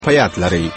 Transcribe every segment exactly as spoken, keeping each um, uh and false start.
پایت لرید.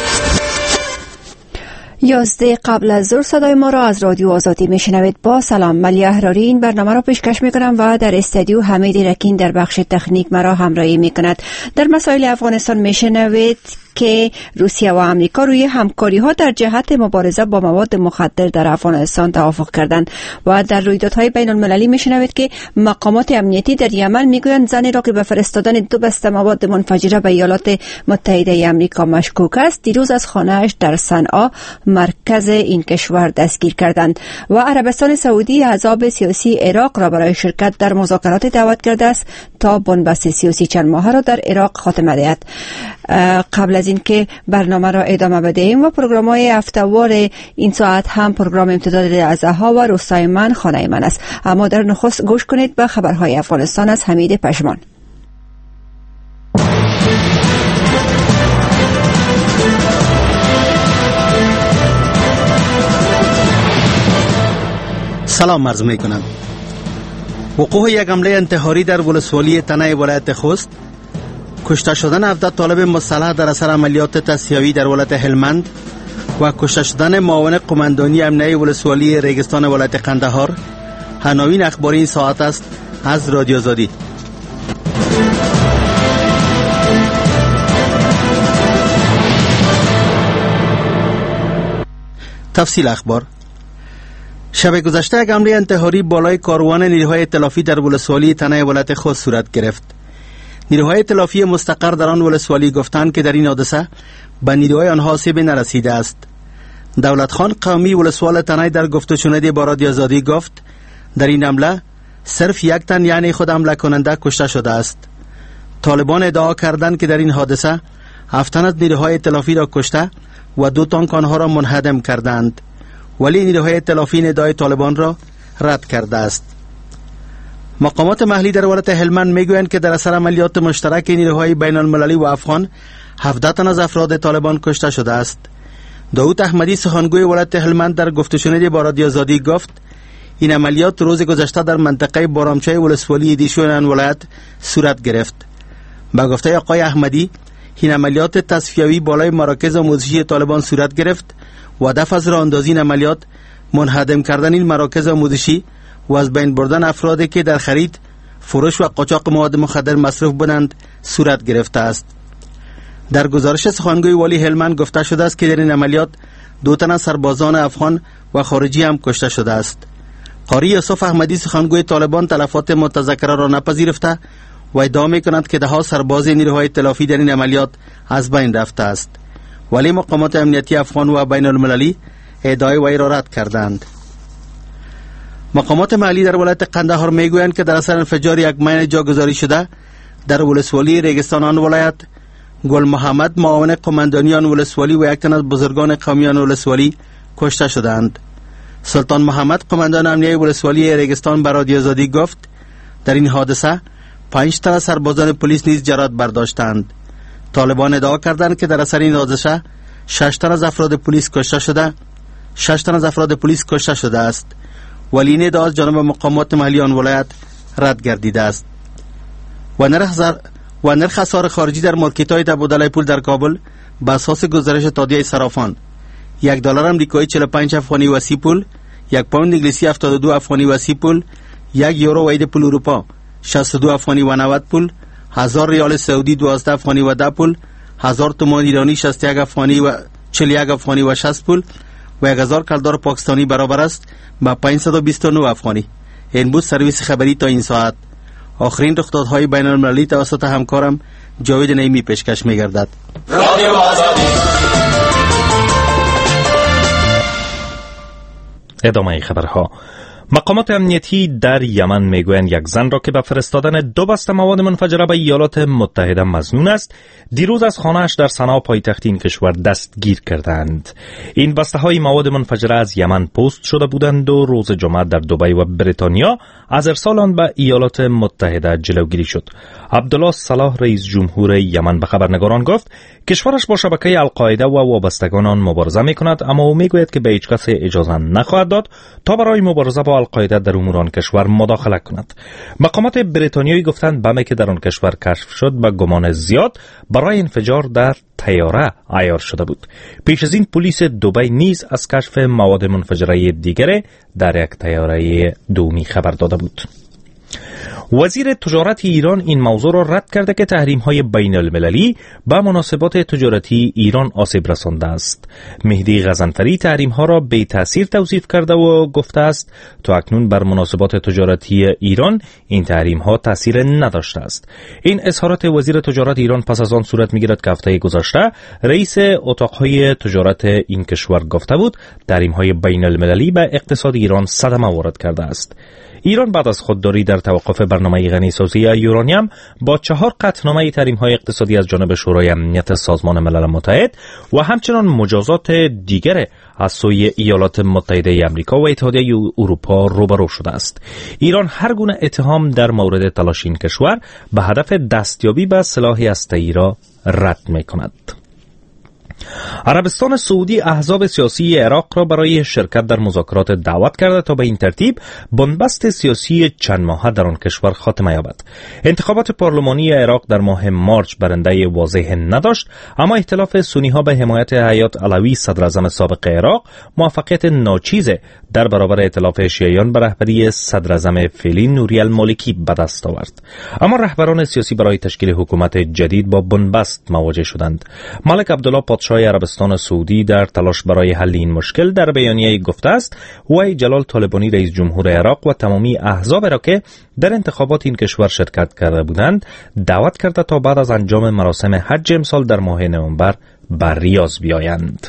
یازده قبل از ظهر صدای ما را از رادیو آزادی میشنوید. با سلام، ملی احراری این برنامه را پیشکش میکنم و در استودیو حمید رکین در بخش تکنیک مرا همراهی میکند. در مسائل افغانستان میشنوید که روسیه و آمریکا روی همکاری ها در جهت مبارزه با مواد مخدر در افغانستان توافق کردند و در رویدادهای بین المللی میشنوید که مقامات امنیتی در یمن میگویند زنی را که به فرستادن دو بسته مواد منفجره به ایالات متحده آمریکا مشکوک است دیروز از خانه‌اش در صنعا مرکز این کشور دستگیر کردند و عربستان سعودی احزاب سیاسی عراق را برای شرکت در مذاکرات دعوت کرده است تا بنبست سیاسی چند ماهه را در عراق خاتمه دهد. قبل از اینکه برنامه را ادامه بدهیم و پروگرام‌های هفته‌وار این ساعت هم پروگرام امتداد ازها و روستای من خانه من است، اما در نخست گوش کنید به خبرهای افغانستان از حمید پشمان. سلام عرض می‌کنم. وقوع یک حمله انتحاری در ولسوالی تنه ولایت خوست، کشته شدن هفده طالب مسلح در اثر عملیات تصفیوی در ولایت هلمند و کشته شدن معاون قماندانی امنیه ولسوالی ریگستان ولایت قندهار عناوین اخباری این ساعت است از رادیو آزادی. تفصیل اخبار. شب گذشته یک حمله انتحاری بالای کاروان نیروهای ائتلافی در ولسوالی تنه ولایت خوست صورت گرفت. نیروهای ائتلافی مستقر در آن ولسوالی گفتند که در این حادثه به نیروهای آنها آسیبی نرسیده است. دولت خان قومی ولسوال تنه در گفت و شنود با رادیو آزادی گفت در این حمله صرف یک تن یعنی خود حمله کننده کشته شده است. طالبان ادعا کردند که در این حادثه هفت تن از نیروهای ائتلافی را کشته و دو تانک آنها را منهدم کردند، ولی نیروهای ائتلافی ادعای طالبان را رد کرده است. مقامات محلی در ولایت هلمند میگویند که در اثر عملیات مشترک نیروهای بین المللی و افغان هفده تن از افراد طالبان کشته شده است. داود احمدی سخنگوی ولایت هلمند در گفت و شنود با رادیو آزادی گفت این عملیات روز گذشته در منطقه بارامچای ولسوالی دیشون ولایت صورت گرفت. با گفته آقای احمدی این عملیات تصفیوی بالای مراکز آموزشی طالبان صورت گرفت و هدف از راه اندازی این عملیات منهدم کردن این مراکز آموزشی و از بین بردن افرادی که در خرید، فروش و قاچاق مواد مخدر مصروف بودند صورت گرفته است. در گزارش سخنگوی والی هلمند گفته شده است که در این عملیات دو تن از سربازان افغان و خارجی هم کشته شده است. قاری یوسف احمدی سخنگوی طالبان تلفات متذکره را نپذیرفته و ادعا می‌کند که ده ها سرباز نیروهای ائتلافی در این عملیات از بین رفته است، ولی مقامات امنیتی افغان و بین المللی ادعای وی را رد کردند. مقامات محلی در ولایت قندهار میگویند که در اثر انفجار یک مین جاگذاری شده در ولسوالی ریگستان آن ولایت گل محمد معاون قماندانی آن ولسوالی و یک تن از بزرگان قومی آن ولسوالی کشته شدند. سلطان محمد قماندان امنیه ولسوالی ریگستان به رادیو آزادی گفت در این حادثه پنج تن از سربازان پلیس نیز جرات برداشتند. طالبان ادعا کردند که در اثر این حادثه شش تن از افراد پلیس کشته شده شش تن از افراد پلیس کشته شده است، ولی این ادعا از جانب مقامات محلی آن ولایت رد گردیده است. و نرخ و نرخ اسعار خارجی در مارکت‌های تبادله پول در کابل به اساس گزارش تادیه صرافان یک دلار آمریکایی چهل و پنج افغانی و سی پول، یک پوند انگلیسی هفتاد و دو افغانی و سی پول، یک یورو و عید پول اروپا شصت و دو افغانی و نود پول، هزار ریال سعودی دوازده افغانی و ده پول، هزار تومان ایرانی شصت و یک افغانی و چهل و یک افغانی و شصت پول و یک هزار کلدار پاکستانی برابر است با پانصد و بیست و نه افغانی. این بود سرویس خبری تا این ساعت. آخرین رخدادهای بین المللی توسط همکارم جاوید نعیمی پیشکش می‌گردد. رادیو آزادی. ادامه خبرها. مقامات امنیتی در یمن میگویند یک زن را که به فرستادن دو بسته مواد منفجره به ایالات متحده مظنون است دیروز از خانه‌اش در صنعا پایتخت این کشور دستگیر کردند. این بسته های مواد منفجره از یمن پست شده بودند و روز جمعه در دبی و بریتانیا از ارسال آن به ایالات متحده جلوگیری شد. عبدالله صلاح رئیس جمهور یمن به خبرنگاران گفت کشورش با شبکه القاعده و وابستگان آن مبارزه میکند، اما او میگوید که به هیچ کس اجازه نخواهد داد تا برای مبارزه با تا القاعده در امور آن کشور مداخله کند. مقامات بریتانیایی گفتند بمی که در آن کشور کشف شد به گمان زیاد برای انفجار در طیاره عیار شده بود. پیش از این پلیس دبی نیز از کشف مواد منفجره دیگر در یک طیاره دومی خبر داده بود. وزیر تجارت ایران این موضوع را رد کرده که تحریم‌های بین المللی به مناسبات تجارتی ایران آسیب رسانده است. مهدی غضنفری تحریم‌ها را بی تأثیر توصیف کرده و گفته است تا اکنون بر مناسبات تجارتی ایران این تحریم‌ها تأثیر نداشته است. این اظهارات وزیر تجارت ایران پس از آن صورت می‌گیرد که هفته گذشته رئیس اتاق‌های تجارت این کشور گفته بود تحریم‌های بین المللی به اقتصاد ایران صدمه وارد کرده است. ایران بعد از خودداری در توقف برنامه غنیسازی یورانیم با چهار قطعنامه تحریم‌های اقتصادی از جانب شورای امنیت سازمان ملل متحد و همچنان مجازات دیگر از سوی ایالات متحده آمریکا و اتحادیه اروپا روبرو شده است. ایران هر گونه اتهام در مورد تلاش این کشور به هدف دستیابی به سلاح هسته‌ای را رد می‌کند. عربستان سعودی احزاب سیاسی عراق را برای شرکت در مذاکرات دعوت کرده تا به این ترتیب بنبست سیاسی چند ماهه در آن کشور خاتمه یابد. انتخابات پارلمانی عراق در ماه مارچ برنده واضح نداشت، اما ائتلاف سنی ها به حمایت حیات علوی صدر اعظم سابق عراق موفقیت ناچیز در برابر ائتلاف شیعیان به رهبری صدر اعظم فعلی نوری المالکی به دست آورد. اما رهبران سیاسی برای تشکیل حکومت جدید با بنبست مواجه شدند. ملک عبدالله پادشاه عربستان سعودی در تلاش برای حل این مشکل در بیانیه گفته است وی جلال طالبانی رئیس جمهور عراق و تمامی احزاب را که در انتخابات این کشور شرکت کرده بودند دعوت کرده تا بعد از انجام مراسم حج امسال در ماه نوامبر بر ریاض بیایند.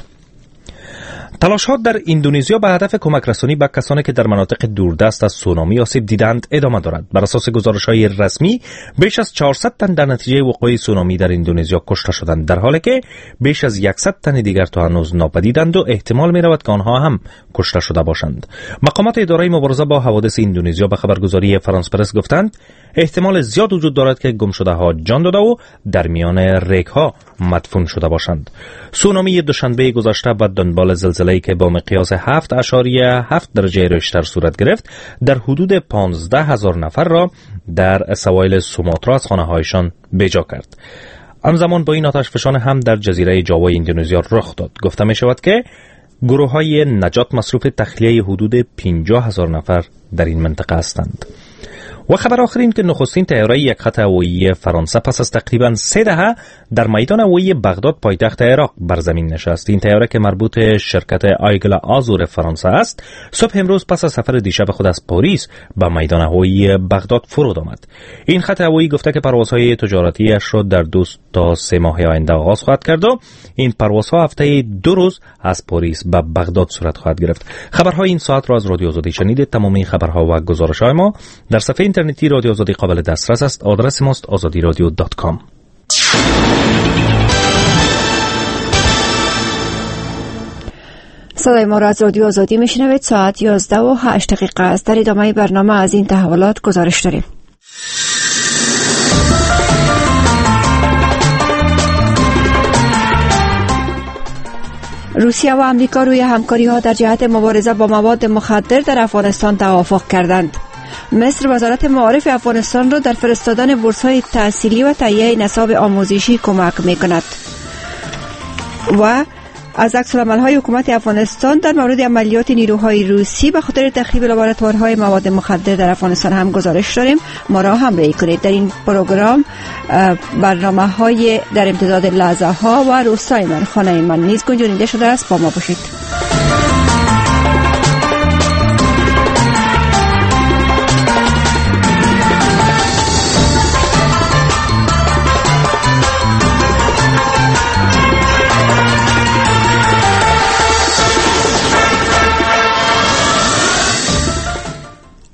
تلاش‌ها در اندونزیا به هدف کمک رسانی به کسانی که در مناطق دوردست از سونامی آسیب دیدند ادامه دارد. بر اساس گزارش‌های رسمی بیش از چهارصد تن در نتیجه وقوع سونامی در اندونزیا کشته شدند، در حالی که بیش از صد تن دیگر تا هنوز ناپدیدند و احتمال می‌رود که آنها هم کشته شده باشند. مقامات اداره مبارزه با حوادث اندونزیا به خبرگزاری فرانس پرس گفتند احتمال زیاد وجود دارد که گمشده‌ها جان داده و در میان ریگ‌ها مدفون شده باشند. سونامی دوشنبه گذشته به دنبال زلزله‌ای که با مقیاس هفت اشاریه هفت درجه ریشتر صورت گرفت در حدود پانزده هزار نفر را در سواحل سوماترا از خانه‌هایشان بجا کرد. همزمان با این آتش فشان هم در جزیره جاوا اندونزیا رخ داد. گفته می شود که گروه‌های نجات مصروف تخلیه حدود پنجاه هزار نفر در این منطقه هستند. و خبر آخر این که نخستین طیاره یک خط هوایی فرانسه پس از تقریبا سه دهه در میدان هوایی بغداد پایتخت عراق بر زمین نشست. این طیاره که مربوط شرکت آیگل آزور فرانسه است صبح امروز پس از سفر دیشب خود از پاریس به میدان هوایی بغداد فرود آمد. این خط هوایی گفته که پروازهای تجارتی اش را در دو تا سه ماه آینده آغاز خواهد کرد و این پروازها هفته دو روز از پاریس به بغداد صورت خواهد گرفت. خبرهای این ساعت را از رادیو آزادی شنیدید. تمامی خبرها و گزارش‌های ما در صفحه اینترنتی رادیو آزادی قابل دسترس است. آدرس ماست آزادی رادیو دات کام. صدای ما را از رادیو آزادی میشنوید. ساعت یازده و هشت دقیقه است. در ادامه برنامه از این تحولات گزارش داریم. روسیه و امریکا روی همکاری ها در جهت مبارزه با مواد مخدر در افغانستان توافق کردند. مصر وزارت معارف افغانستان را در فرستادن بورس‌های تحصیلی و تهیه نصاب آموزشی کمک می‌کند. و از عکس‌العمل‌های حکومت افغانستان در مورد عملیات نیروهای روسی به خاطر تخریب لابراتوارهای مواد مخدر در افغانستان هم گزارش داریم. ما را همراهی کنید. در این پروگرام برنامه‌های در امتداد لحظه ها و روستای من، خانه من نیز گنجانیده شده است. با ما باشید.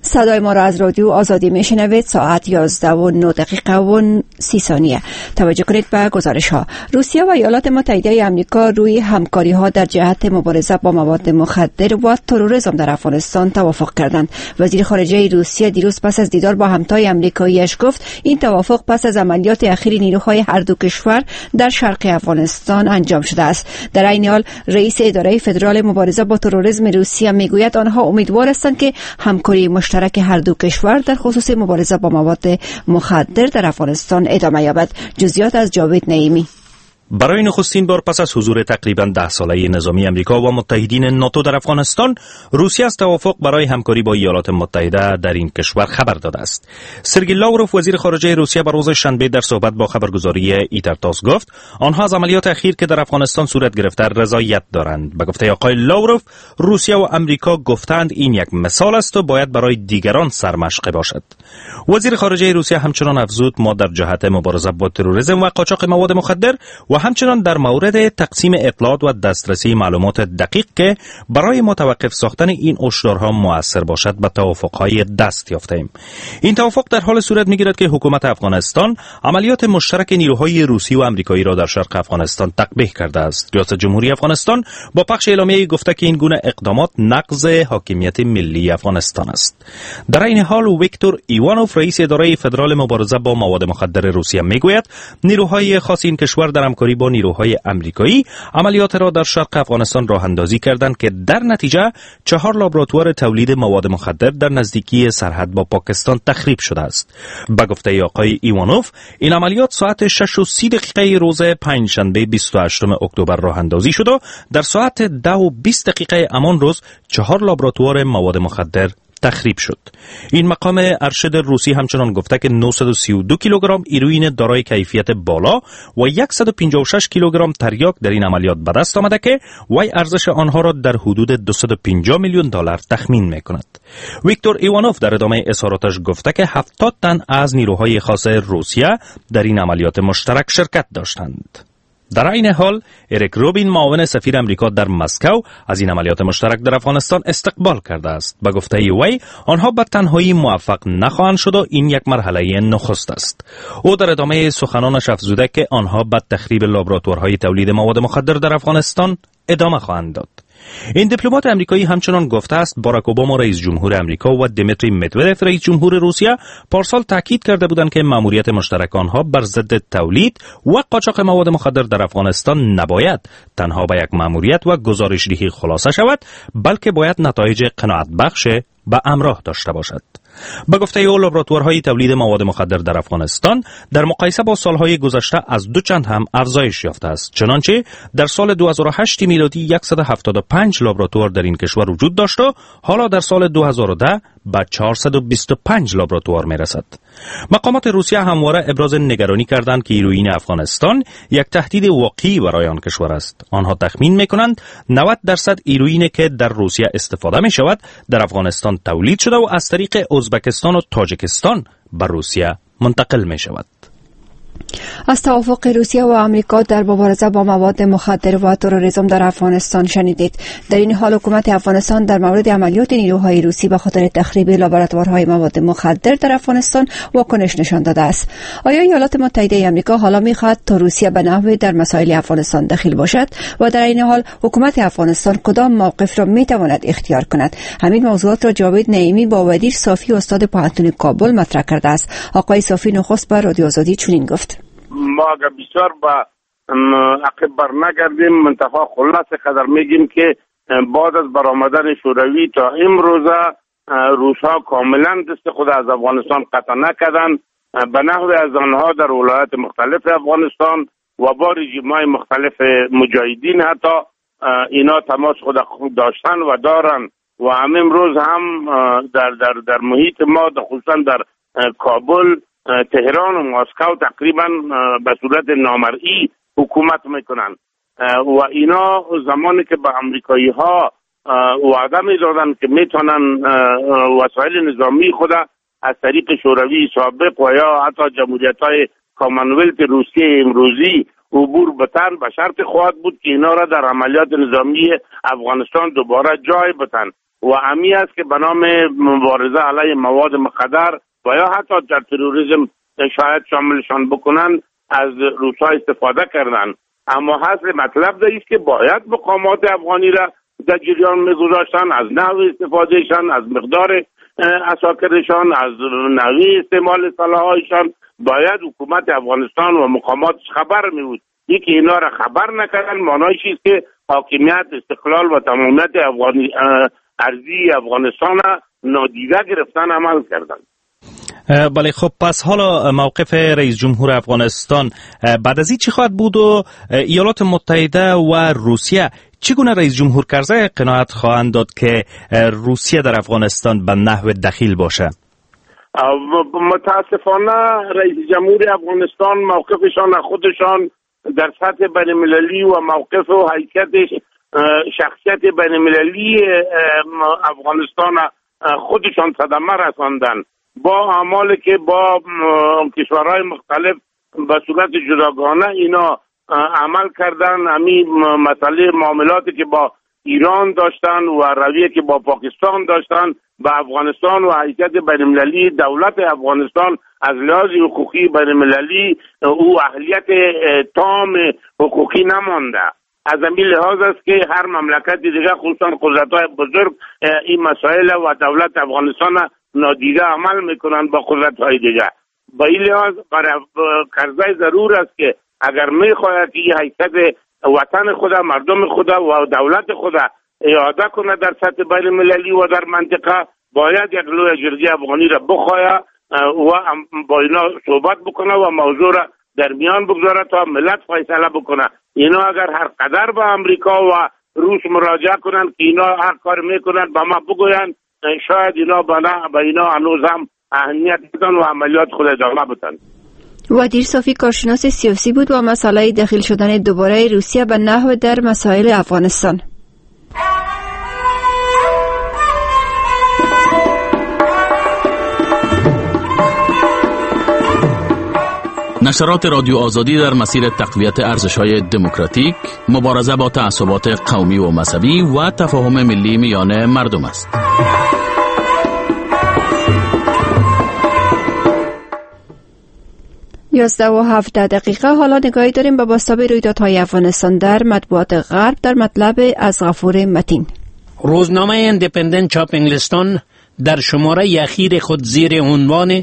صدای ما را از رادیو آزادی میشنوید. ساعت یازده و نه دقیقه و سی ثانیه. توجه کنید به گزارش ها. روسیه و ایالات متحده آمریکا روی همکاری ها در جهت مبارزه با مواد مخدر و تروریسم در افغانستان توافق کردند. وزیر خارجه روسیه دیروز پس از دیدار با همتای آمریکایی‌اش گفت این توافق پس از عملیات اخیر نیروهای هر دو کشور در شرق افغانستان انجام شده است. در این حال رئیس اداره فدرال مبارزه با تروریسم روسیه میگوید آنها امیدوار هستند که همکاری مشترک هر دو کشور در خصوص مبارزه با مواد مخدر در افغانستان ادامه یابد. جزئیات از جاوید نعیمی. برای نخستین بار پس از حضور تقریباً ده ساله نظامی امریکا و متحدین ناتو در افغانستان، روسیه از توافق برای همکاری با ایالات متحده در این کشور خبر داده است. سرگئی لاوروف وزیر خارجه روسیه بر روز شنبه در صحبت با خبرگزاری ایترتاس گفت آنها از عملیات اخیر که در افغانستان صورت گرفته رضایت دارند. به گفته آقای لاوروف، روسیه و امریکا گفتند این یک مثال است و باید برای دیگران سرمشق باشد. وزیر خارجه روسیه همچنان افزود ما در جهت مبارزه با تروریسم و قاچاق مواد مخدر و همچنان در مورد تقسیم اطلاعات و دسترسی معلومات دقیق که برای متوقف ساختن این هشدارها مؤثر باشد به توافق‌های دست یافته‌ایم. این توافق در حال صورت می‌گیرد که حکومت افغانستان عملیات مشترک نیروهای روسی و آمریکایی را در شرق افغانستان تقبیح کرده است. ریاست جمهوری افغانستان با پخش اعلامیه‌ای گفته که این گونه اقدامات نقض حاکمیت ملی افغانستان است. در این حال ویکتور ایوانوف رئیس اداره فدرال مبارزه با مواد مخدر روسیه میگوید نیروهای خاص این کشور در همکاری با نیروهای آمریکایی عملیات را در شرق افغانستان راه اندازی کردند که در نتیجه چهار لابراتوار تولید مواد مخدر در نزدیکی سرحد با پاکستان تخریب شده است. به گفته آقای ایوانوف این عملیات ساعت شش و سی دقیقه روز پنجشنبه بیست و هشتم اکتبر راه اندازی شد و در ساعت ده و بیست دقیقه همان روز چهار لابراتوار مواد مخدر تخریب شد. این مقام ارشد روسی همچنان گفته که نهصد و سی و دو کیلوگرم هیروئین دارای کیفیت بالا و صد و پنجاه و شش کیلوگرم تریاک در این عملیات به دست آمده که وی ارزش آنها را در حدود دویست و پنجاه میلیون دلار تخمین می‌کند. ویکتور ایوانوف در ادامه اظهاراتش گفته که هفتاد تن از نیروهای خاص روسیه در این عملیات مشترک شرکت داشتند. در این حال اریک روبین معاون سفیر امریکا در مسکو از این عملیات مشترک در افغانستان استقبال کرده است. به گفته وی آنها به تنهایی موفق نخواهند شد و این یک مرحله نخست است. او در ادامه سخنانش افزوده که آنها به تخریب لابراتوارهای تولید مواد مخدر در افغانستان ادامه خواهند داد. این دیپلمات امریکایی همچنان گفته است باراک اوباما رئیس جمهور امریکا و دیمیتری مدودف رئیس جمهور روسیه پارسال تاکید کرده بودند که مأموریت مشترک آنها بر ضد تولید و قاچاق مواد مخدر در افغانستان نباید تنها به یک مأموریت و گزارش‌دهی خلاصه شود، بلکه باید نتایج قناعت بخش به همراه داشته باشد. به گفته او لابراتوارهای تولید مواد مخدر در افغانستان در مقایسه با سالهای گذشته از دو چند هم افزایش یافته است. چنانچه در سال دو هزار و هشت میلادی صد و هفتاد و پنج لابراتوار در این کشور وجود داشت و حالا در سال دو هزار و ده به چهارصد و بیست و پنج لابراتوار میرسد. مقامات روسیه همواره ابراز نگرانی کردند که هیروئین افغانستان یک تهدید واقعی برای آن کشور است. آنها تخمین میکنند نود درصد هیروئینی که در روسیه استفاده می شود در افغانستان تولید شده و از طریق ازبکستان و تاجیکستان به روسیه منتقل می شود. از توافق روسیه و آمریکا در مبارزه با مواد مخدر و تروریسم در افغانستان شنیدید. در این حال حکومت افغانستان در مورد عملیات نیروهای روسی به خاطر تخریب لابراتوارهای مواد مخدر در افغانستان واکنش نشان داده است. آیا ایالات متحده آمریکا حالا می‌خواهد تا روسیه به نحوی در مسائل افغانستان دخیل باشد و در این حال حکومت افغانستان کدام موقف را می‌تواند اختیار کند؟ همین موضوعات را جاوید نعیمی با ودیر صافی استاد پوهنتون کابل مطرح کرده است. آقای صافی نخست به رادیو آزادی چنین گفت: ما اگر بسیار با عقب بر نگردیم منتها خلاصه قدر میگیم که بعد از برآمدن شوروی تا امروزه روس‌ها کاملا دست خود از افغانستان قطع نکردند. به نحو از آنها در ولایات مختلف افغانستان و با رژیم‌های مختلف مجاهدین حتی اینا تماس خود داشتن و دارن و هم امروز هم در در در محیط ما خصوصا در کابل، تهران و مسکو تقریبا به صورت نامرئی حکومت میکنن و اینا زمانی که به امریکایی ها وعده میدادن که میتونن وسایل نظامی خود از طریق شوروی سابق و یا حتی جمهوریت های کامنولت روسیه امروزی عبور بتن، به شرط خواهد بود که اینا را در عملیات نظامی افغانستان دوباره جای بتن. و امی است که به نام مبارزه علیه مواد مخدر و یا حتی در تروریسم شاید شاملشان بکنن از روس‌ها استفاده کردن. اما حاصل مطلب ده است که باید مقامات افغانی را در جریان میگذاشتن از نحو استفادهشان، از مقدار اساکرشان، از نحوه استعمال سلاح‌هایشان. باید حکومت افغانستان و مقاماتش خبر می‌بود. یکی اینا را خبر نکردن معنایش است که حاکمیت، استقلال و تمامیت افغانی ارضی افغانستان را نادیده گرفتن عمل کردن. بله، خب پس حالا موقف رئیس جمهور افغانستان بعد از این چی خواهد بود و ایالات متحده و روسیه چگونه رئیس جمهور کرزی قناعت خواهند داد که روسیه در افغانستان به نحو دخیل باشه؟ متاسفانه رئیس جمهور افغانستان موقفشان خودشان در سطح بین المللی و موقف و حیثیت شخصیت بین المللی افغانستان خودشان صدمه رساندن با اعمالی که با کشورهای مختلف به صورت جداگانه اینا عمل کردن. همین مسئله معاملاتی که با ایران داشتن و رویه که با پاکستان داشتن به افغانستان و حیثیت بین المللی دولت افغانستان از لحاظ حقوقی بین المللی او اهلیت تام حقوقی نمانده. از همین لحاظ است که هر مملکت دیگه خصوصا قدرت‌های بزرگ این مسائل و دولت افغانستان نادیده عمل میکنن با قدرت‌های دیگه. با این لحاظ برای کرزی ضرور است که اگر میخواهد که این حیثیت وطن خود، مردم خود و دولت خود اعاده کنه در سطح بین المللی و در منطقه، باید یک لوی جرگه افغانی را بخواهد و با اینا صحبت بکنه و موضوع را در میان بگذاره تا ملت فیصله بکنه. اینا اگر هر قدر به امریکا و روس مراجعه کنن که اینا هر کار میکنن به ما بگوین، شاید اینا به اینا هنوز هم اهمیت بدن و عملیات خود ادامه بدن. ودیر صافی کارشناس سیاسی بود و مسئله دخیل شدن دوباره روسیه به نحو در مسائل افغانستان. نشرات رادیو آزادی در مسیر تقویت ارزش‌های دموکراتیک، مبارزه با تعصبات قومی و مذهبی و تفاهم ملی میان مردم است. یازده و هفده دقیقه. حالا نگاهی داریم به بازتاب رویدادهای افغانستان در مطبوعات غرب در مطلب از غفور متین. روزنامه اندیپندنت چاپ انگلستان در شماره اخیر خود زیر عنوان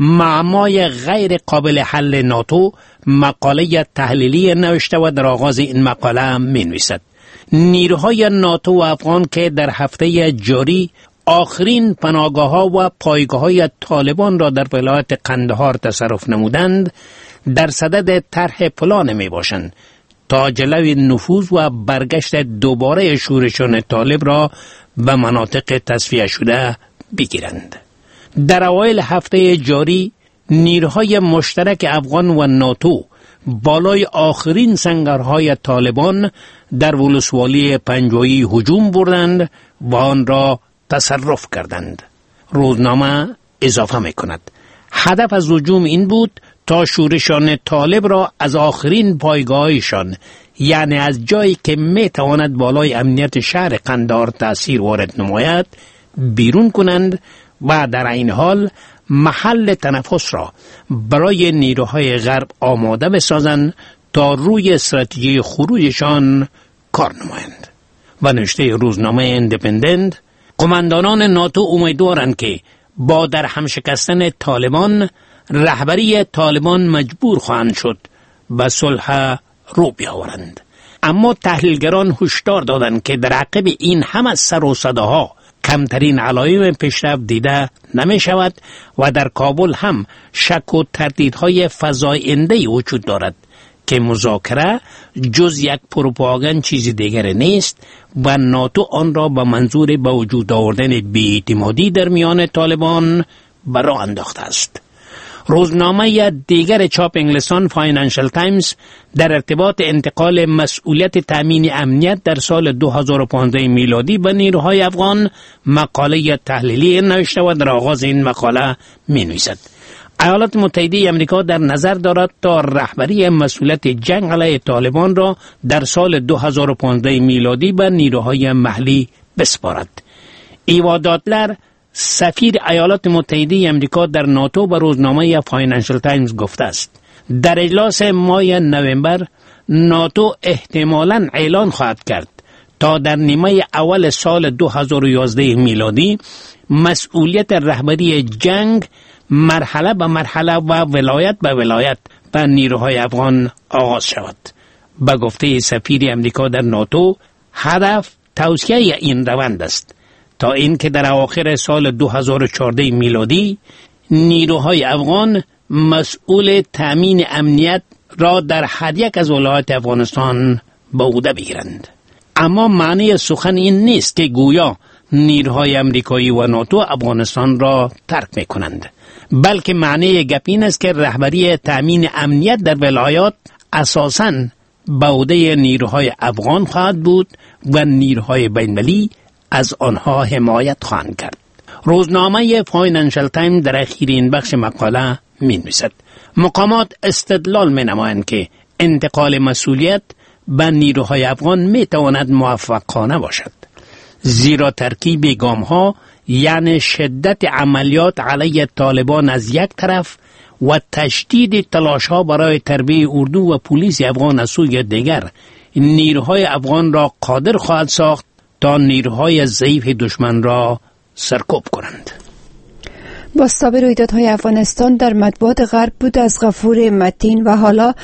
معمای غیر قابل حل ناتو مقاله تحلیلی نوشته و در آغاز این مقاله می نویسد: نیروهای ناتو و افغان که در هفته جاری آخرین پناهگاه‌ها و پایگاه‌های طالبان را در ولایت قندهار تصرف نمودند، در صدد طرح پلان می باشند تا جلوی نفوذ و برگشت دوباره شورشان طالب را به مناطق تصفیه شده بگیرند. در اوایل هفته جاری نیروهای مشترک افغان و ناتو بالای آخرین سنگرهای طالبان در ولسوالی پنجویی هجوم بردند و آن را تصرف کردند. روزنامه اضافه می کند هدف از هجوم این بود تا شورشان طالب را از آخرین پایگاهشان، یعنی از جایی که می تواند بالای امنیت شهر قندهار تأثیر وارد نماید، بیرون کنند و در این حال محل تنفس را برای نیروهای غرب آماده بسازند تا روی استراتژی خروجشان کار نمایند. و نوشته روزنامه اندیپندنت: قماندانان ناتو امیدوارند که با در هم شکستن طالبان رهبری طالبان مجبور خواهند شد به صلح رو بیاورند. اما تحلیلگران هشدار دادند که در عقب این همه سر و صداها کمترین علائم پیشرفت دیده نمی شود و در کابل هم شک و تردیدهای فزاینده وجود دارد که مذاکره جز یک پروپاگاند چیز دیگر نیست و ناتو آن را به منظور به وجود آوردن بی‌اعتمادی در میان طالبان به راه انداخته است. روزنامه دیگر چاپ انگلستان فاینانشل تایمز در ارتباط انتقال مسئولیت تامین امنیت در سال دو هزار و پانزده میلادی به نیروهای افغان مقاله تحلیلی نوشته و در آغاز این مقاله می نویسد: ایالات متحده آمریکا در نظر دارد تا رهبری مسئولیت جنگ علیه طالبان را در سال دو هزار و پانزده میلادی به نیروهای محلی بسپارد. ایوا دادلر سفیر ایالات متحده آمریکا در ناتو به روزنامه فاینانشل تایمز گفته است در اجلاس ماه نوامبر ناتو احتمالاً اعلان خواهد کرد تا در نیمه اول سال دو هزار و یازده میلادی مسئولیت رهبری جنگ مرحله به مرحله و ولایت به ولایت به نیروهای افغان آغاز شود. به گفته سفیر امریکا در ناتو هدف توسعه این روند است تا اینکه در اواخر سال دو هزار و چهارده میلادی نیروهای افغان مسئول تامین امنیت را در هر یک از ولایات افغانستان به عهده بگیرند. اما معنی سخن این نیست که گویا نیروهای امریکایی و ناتو افغانستان را ترک میکنند، بلکه معنی گپ این است که رهبری تامین امنیت در ولایات اساساً به عهده نیروهای افغان خواهد بود و نیروهای بین‌المللی از آنها حمایت خواهند کرد. روزنامه فاینانشل تایم در اخیر این بخش مقاله می نویسد مقامات استدلال می نمایند که انتقال مسئولیت به نیروهای افغان می تواند موفقانه باشد، زیرا ترکیب گام ها یعنی شدت عملیات علیه طالبان از یک طرف و تشدید تلاش ها برای تربیت اردو و پلیس افغان از سوی دیگر نیروهای افغان را قادر خواهد ساخت تا نیروهای ضعیف دشمن را سرکوب کنند. بازتاب رویدادهای افغانستان در مطبوعات غرب بود از غفور متین و حالا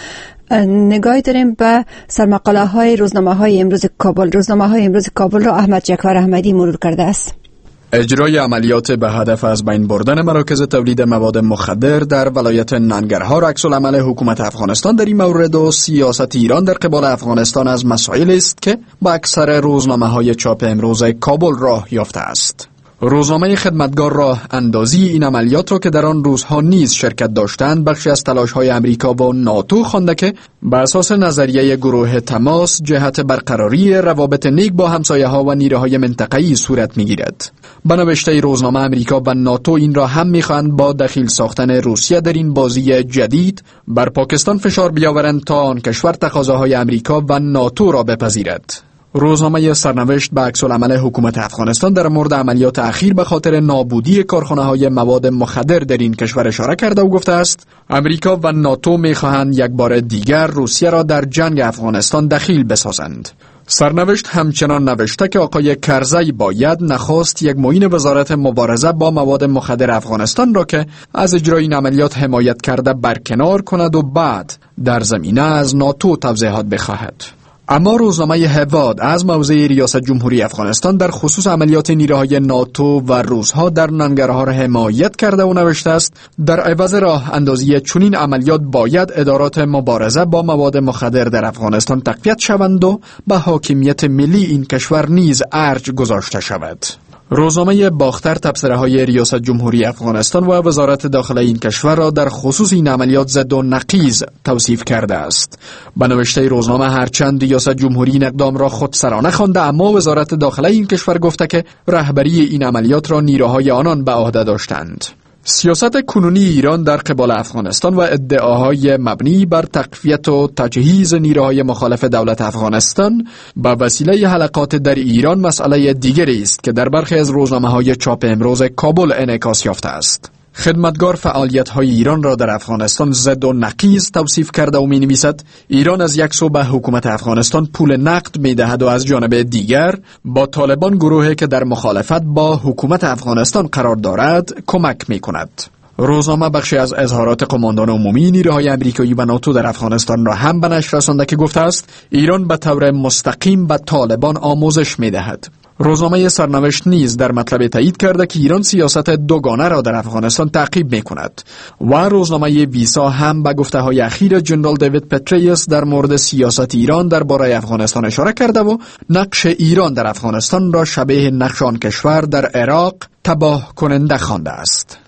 نگاهی داریم به سرمقاله های روزنامه های امروز کابل. روزنامه های امروز کابل را احمد جکور احمدی مرور کرده است. اجرای عملیات به هدف از بین بردن مراکز تولید مواد مخدر در ولایت ننگرهار عکس‌العمل حکومت افغانستان در این مورد و سیاست ایران در قبال افغانستان از مسائل است که به اکثر روزنامه‌های چاپ امروز کابل راه یافته است. روزنامه خدمتگار راه اندازی این عملیات را که در آن روزها نیز شرکت داشتند بخشی از تلاش‌های امریکا و ناتو خوانده که بر اساس نظریه گروه تماس جهت برقراری روابط نیک با همسایه‌ها و نیروهای منطقه‌ای صورت می‌گیرد. به نوشته روزنامه امریکا و ناتو این را هم می‌خواهند با دخیل ساختن روسیه در این بازی جدید بر پاکستان فشار بیاورند تا آن کشور تقاضاهای امریکا و ناتو را بپذیرد. روزنامه سرنوشت به عکس‌العمل حکومت افغانستان در مورد عملیات اخیر به خاطر نابودی کارخانه‌های مواد مخدر در این کشور اشاره کرده و گفته است امریکا و ناتو می‌خواهند یک بار دیگر روسیه را در جنگ افغانستان دخیل بسازند. سرنوشت همچنان نوشته که آقای کرزی باید نخست یک معین وزارت مبارزه با مواد مخدر افغانستان را که از اجرای این عملیات حمایت کرده برکنار کند و بعد در زمینه از ناتو توضیحات بخواهد. اما روزنامه هواد از موضع ریاست جمهوری افغانستان در خصوص عملیات نیروهای ناتو و روس‌ها در ننگرهار حمایت کرده و نوشته است در عوض راه اندازی چنین عملیات باید ادارات مبارزه با مواد مخدر در افغانستان تقویت شوند و به حاکمیت ملی این کشور نیز ارج گذاشته شود. روزنامه باختر تبصره‌های ریاست جمهوری افغانستان و وزارت داخله این کشور را در خصوص این عملیات ضد و نقیض توصیف کرده است. به نوشته روزنامه هرچند ریاست جمهوری این اقدام را خودسرانه خوانده اما وزارت داخله این کشور گفته که رهبری این عملیات را نیروهای آنان به عهده داشتند. سیاست کنونی ایران در قبال افغانستان و ادعاهای مبنی بر تقویت و تجهیز نیروهای مخالف دولت افغانستان به وسیله حلقات در ایران مسئله دیگری است که در برخی از روزنامه‌های چاپ امروز کابل انعکاس یافته است. خدمتگار فعالیت‌های ایران را در افغانستان ضد و نقیض توصیف کرده و می‌نویسد ایران از یک سو به حکومت افغانستان پول نقد می‌دهد و از جانب دیگر با طالبان گروهی که در مخالفت با حکومت افغانستان قرار دارد کمک می‌کند. روزنامه بخشی از اظهارات قماندان عمومی نیروهای امریکایی و ناتو در افغانستان را هم به نشر رسانده که گفته است ایران به طور مستقیم به طالبان آموزش می‌دهد. روزنامه سرنوشت نیز در مطلب تایید کرده که ایران سیاست دوگانه را در افغانستان تعقیب می‌کند و روزنامه ویسا هم به گفته‌های اخیر جنرال دیوید پتریوس در مورد سیاست ایران درباره افغانستان اشاره کرده و نقش ایران در افغانستان را شبیه نقش آن کشور در عراق تباه کننده خوانده است.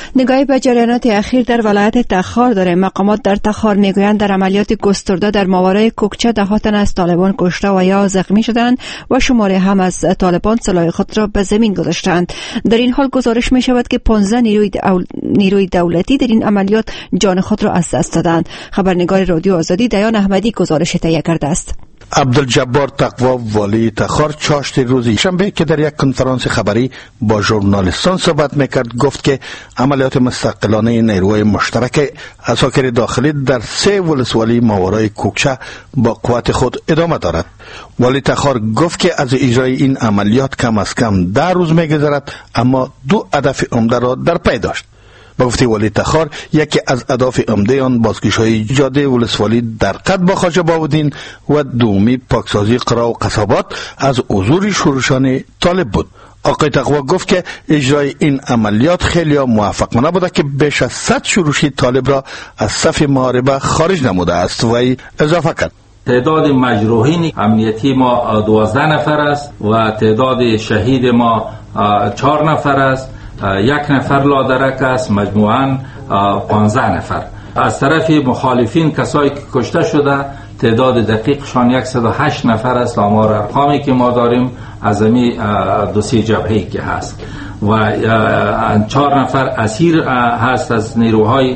نگاهی به جریانات اخیر در ولایت تخار داره. مقامات در تخار میگویند در عملیات گسترده در ماورای کوکچه ده ها تن از طالبان کشته و یا زخمی شدند و شماری هم از طالبان سلاح خود را به زمین گذاشتند. در این حال گزارش می شود که پانزده نیروی, دول... نیروی دولتی در این عملیات جان خود را از دست دادند. خبرنگار رادیو آزادی دیان احمدی گزارش تهیه کرده است. عبدالجبار تقوا والی تخار چاشت روز شنبه که در یک کنفرانس خبری با ژورنالیستان صحبت میکرد گفت که عملیات مستقلانه نیروهای مشترک عساکر داخلی در سه ولسوالی ماورای کوکچه با قوت خود ادامه دارد. والی تخار گفت که از اجرای این عملیات کم از کم ده روز میگذرد، اما دو هدف عمده را در پی داشت. با گفته والی تخار یکی از اهداف عمده آن بازگشایی جاده ولسوالی در قد با خواجه بهاءالدین و دومی پاکسازی قرا و قصابات از حضور شورشان طالب بود. آقای تقوا گفت که اجرای این عملیات خیلی موفقانه بوده که بیش از صد شورشی طالب را از صف محاربه خارج نموده است و اضافه کرد تعداد مجروحین امنیتی ما دوازده نفر است و تعداد شهید ما چهار نفر است. یک نفر لادرک است، مجموعاً پانزده نفر. از طرف مخالفین کسایی که کشته شده تعداد دقیقشان صد و هشت نفر است. آمار ارقامی که ما داریم از امی دو سی جبهه‌ای که هست و چهار نفر اسیر هست از نیروهای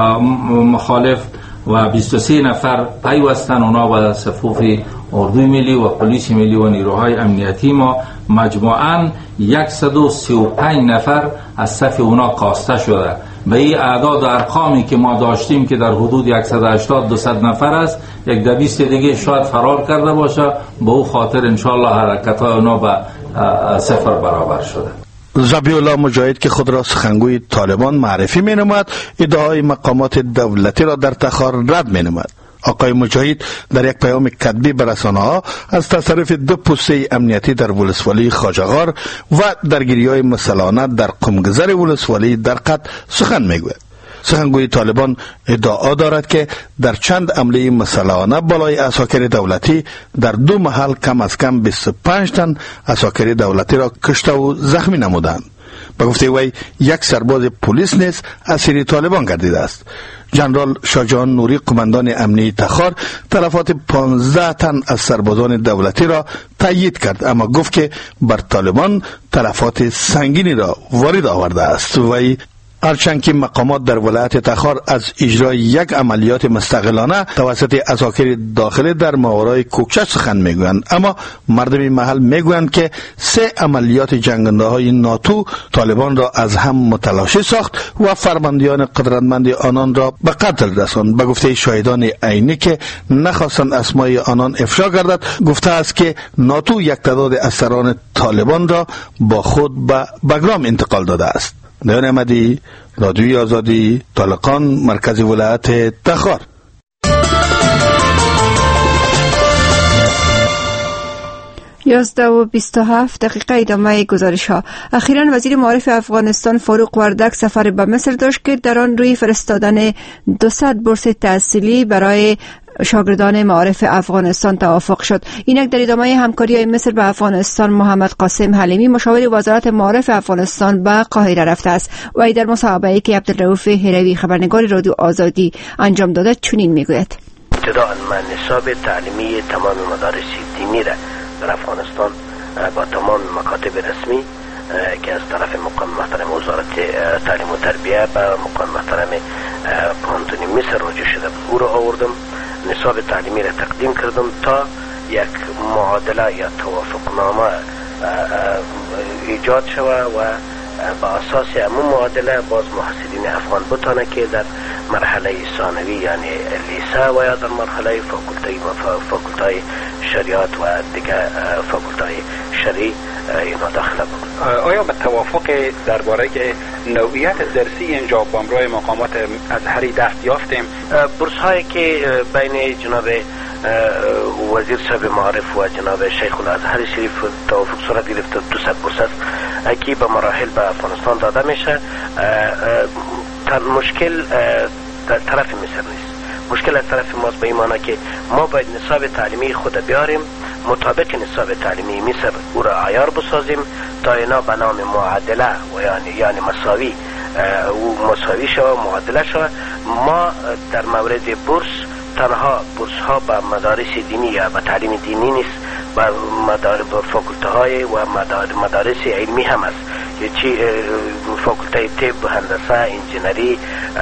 مخالف و بیست و سه نفر پیوستن اونا به صفوف اردوی ملی و پلیس ملی و نیروهای امنیتی ما. مجموعاً صد و سی و پنج نفر از صف اونا کاسته شده. به این اعداد و ارقامی که ما داشتیم که در حدود صد و هشتاد تا دویست نفر است، یک دویست دیگه شاید فرار کرده باشه. به او خاطر انشالله حرکت‌های اونا به صفر برابر شده. ذبیح الله مجاهد که خود را سخنگوی طالبان معرفی می نمود، ادعای مقامات دولتی را در تخار رد می نمود. آقای مجاهد در یک پیام کتبی به رسانه‌ها از تصرف دو پوسته امنیتی در ولسوالی خواجه‌غار و درگیری‌های مسلحانه در قمگذر ولسوالی در قد سخن می‌گوید. سخنگوی طالبان ادعا دارد که در چند حمله مسلحانه بالای عساکر دولتی در دو محل کم از کم بیست و پنج تن عساکر دولتی را کشته و زخمی نمودند. به گفته وی یک سرباز پلیس نیز اسیر طالبان گردیده است. جنرال شاجان نوری قماندان امنی تخار تلفات پانزده تن از سربازان دولتی را تایید کرد، اما گفت که بر طالبان تلفات سنگینی را وارد آورده است. وی هرچند که مقامات در ولایت تخار از اجرای یک عملیات مستقلانه توسط عساکر داخلی در ماورای کوکچه سخن میگویند، اما مردم محل میگویند که سه عملیات جنگنده های ناتو طالبان را از هم متلاشی ساخت و فرماندهان قدرتمند آنان را به قتل رساند. به گفته شاهدان عینی که نخواستند اسمای آنان افشا گردد، گفته است که ناتو یک تعداد اسیران طالبان را با خود به بگرام انتقال داده است. دیان احمدی، رادیوی آزادی، طالقان، مرکز ولایت تخار. یازده و بیست و هفت دقیقه ادامه گزارش ها. اخیراً وزیر معارف افغانستان فاروق وردک سفر به مصر داشت که در آن روی فرستادن دویست بورس تحصیلی برای شاگردان معارف افغانستان توافق شد. اینک در ادامه همکاری مصر به افغانستان محمد قاسم حلیمی مشاور وزارت معارف افغانستان به قاهره رفته است و در مصاحبه‌ای که عبدالرؤوف هروی خبرنگار رادیو آزادی انجام داده چنین میگوید: ابتداء من نصاب تعلیمی تمام مدارس دینی را در افغانستان با تمام مکاتب رسمی که از طرف مقام محترم وزارت تعلیم و تربیه به مقام محترم پانتونی مصر رجوع شده او را آوردم، نصاب تعلیمی را تقدیم کردم تا یک معادله یا توافقنامه ایجاد شود و با اساس همون معادله باز محصلین افغان بتانه که در مرحله ثانوی یعنی لیسه و یا در مرحله فاکولته فاکولتای شریعت و دیگه فاکولتای شرعی اینا داخل بود. آیا به توافق درباره نوعیت درسی اینجا با همراه مقامات ازهری دست یافتیم؟ بورس هایی که بین جناب وزیر صاحب معارف و جناب شیخ الازهر شریف توافق صورت گرفته، دویست بورس است که به مراحل به افغانستان داده میشه. مشکل در طرف مصر نیست، مشکل از طرف ماست به این معنی که ما باید نصاب تعلیمی خود بیاریم مطابق نصاب تعلیمی مصر او را عیار بسازیم تا اینا به نام معادله و یعنی یعنی مساوی او مساوی شود، معادله شود. ما در مورد بورس تنها بورس ها به مدارس دینی یا به تعلیم دینی نیست، به مدارس فاکولته های و مدارس علمی هم است. چی فاکولته طب، هندسه، انجینری،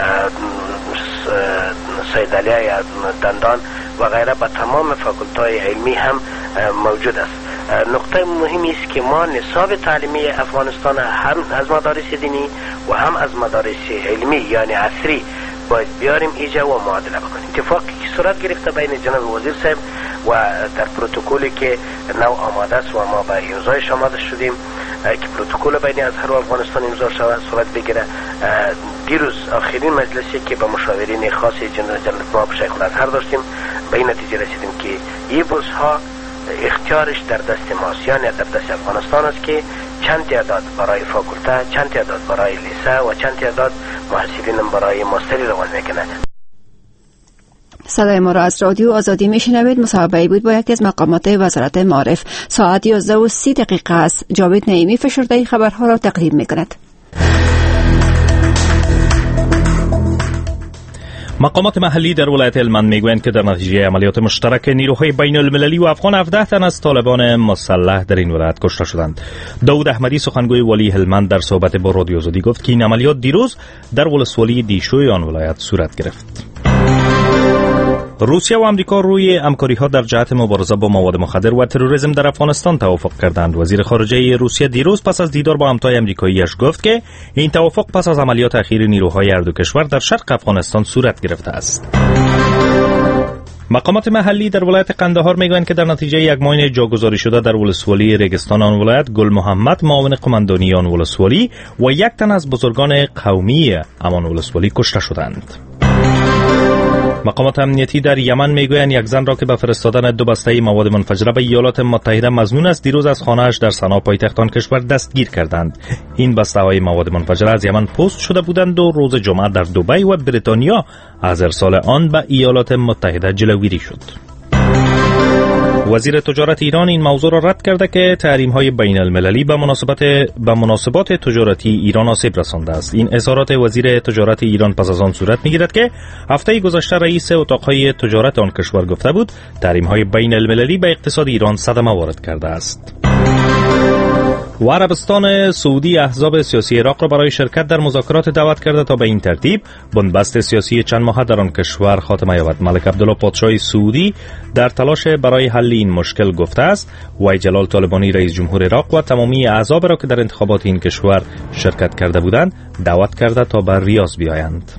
صیدلیه یا دندان و غیره، به تمام فاکولته های علمی هم موجود است. نقطه مهمی است که ما نصاب تعلیمی افغانستان هم از مدارس دینی و هم از مدارس علمی یعنی عصری باید بیاریم ایجا و معادله بکنیم. اتفاقی که صورت گرفته بین جناب وزیر صاحب و در پروتکلی که نو آماده است و ما به امضایش آماده شدیم که پروتکل بین ازهر و افغانستان امضا شود صورت بگیره. دیروز آخرین مجلسی که به مشاورین خاص جناب نواب شیخ الازهر داشتیم، به این نتیجه رسیدیم که این بورس ها اختیارش در دست ماست، یعنی در دست افغانستان است که چند تعداد برای فاکولته، چند تعداد برای لیسه و چند تعداد محصلین برای ماستری روان میکنه. صدای ما را از رادیو آزادی میشنوید. مصاحبه بود با یکی از مقامات وزارت معارف. ساعت یازده و سی دقیقه است. جاوید نعیمی فشرده خبرها را تقدیم میکند. مقامات محلی در ولایت هلمند میگویند که در نتیجه عملیات مشترک نیروهای بین المللی و افغان هفده تن از طالبان مسلح در این ولایت کشته شدند. داود احمدی سخنگوی والی هلمند در صحبت با رادیو آزادی گفت که این عملیات دیروز در ولسوالی دیشوی آن ولایت صورت گرفت. روسیه و آمریکا روی همکاری‌ها در جهت مبارزه با مواد مخدر و تروریسم در افغانستان توافق کردند. وزیر خارجه روسیه دیروز پس از دیدار با همتای آمریکایی‌اش گفت که این توافق پس از عملیات اخیر نیروهای هر دو کشور در شرق افغانستان صورت گرفته است. مقامات محلی در ولایت قندهار میگویند که در نتیجه یک معاینه جاگذاری شده در ولسوالی رگستان آن ولایت، گل محمد معاون قماندانی آن ولسوالی و یک تن از بزرگان قومی همان ولسوالی کشته شدند. مقامات امنیتی در یمن میگویند یک زن را که به فرستادن دو بسته مواد منفجره به ایالات متحده مظنون است دیروز از خانه‌اش در صنعا پایتخت آن کشور دستگیر کردند. این بسته های مواد منفجره از یمن پست شده بودند و روز جمعه در دبی و بریتانیا از ارسال آن به ایالات متحده جلوگیری شد. وزیر تجارت ایران این موضوع را رد کرده که تحریم‌های بین المللی به مناسبت به مناسبات تجارتی ایران آسیب رسانده است. این اظهارات وزیر تجارت ایران پس از آن صورت می‌گیرد که هفته گذشته رئیس اتاق‌های تجارت آن کشور گفته بود تحریم‌های بین المللی به اقتصاد ایران صدمه وارد کرده است. و عربستان سعودی احزاب سیاسی عراق را برای شرکت در مذاکرات دعوت کرده تا به این ترتیب بنبست سیاسی چند ماهه در آن کشور خاتمه یابد. ملک عبدالله پادشاه سعودی در تلاش برای حل این مشکل گفته است وی جلال طالبانی رئیس جمهور عراق و تمامی احزاب را که در انتخابات این کشور شرکت کرده بودند دعوت کرده تا به ریاض بیایند.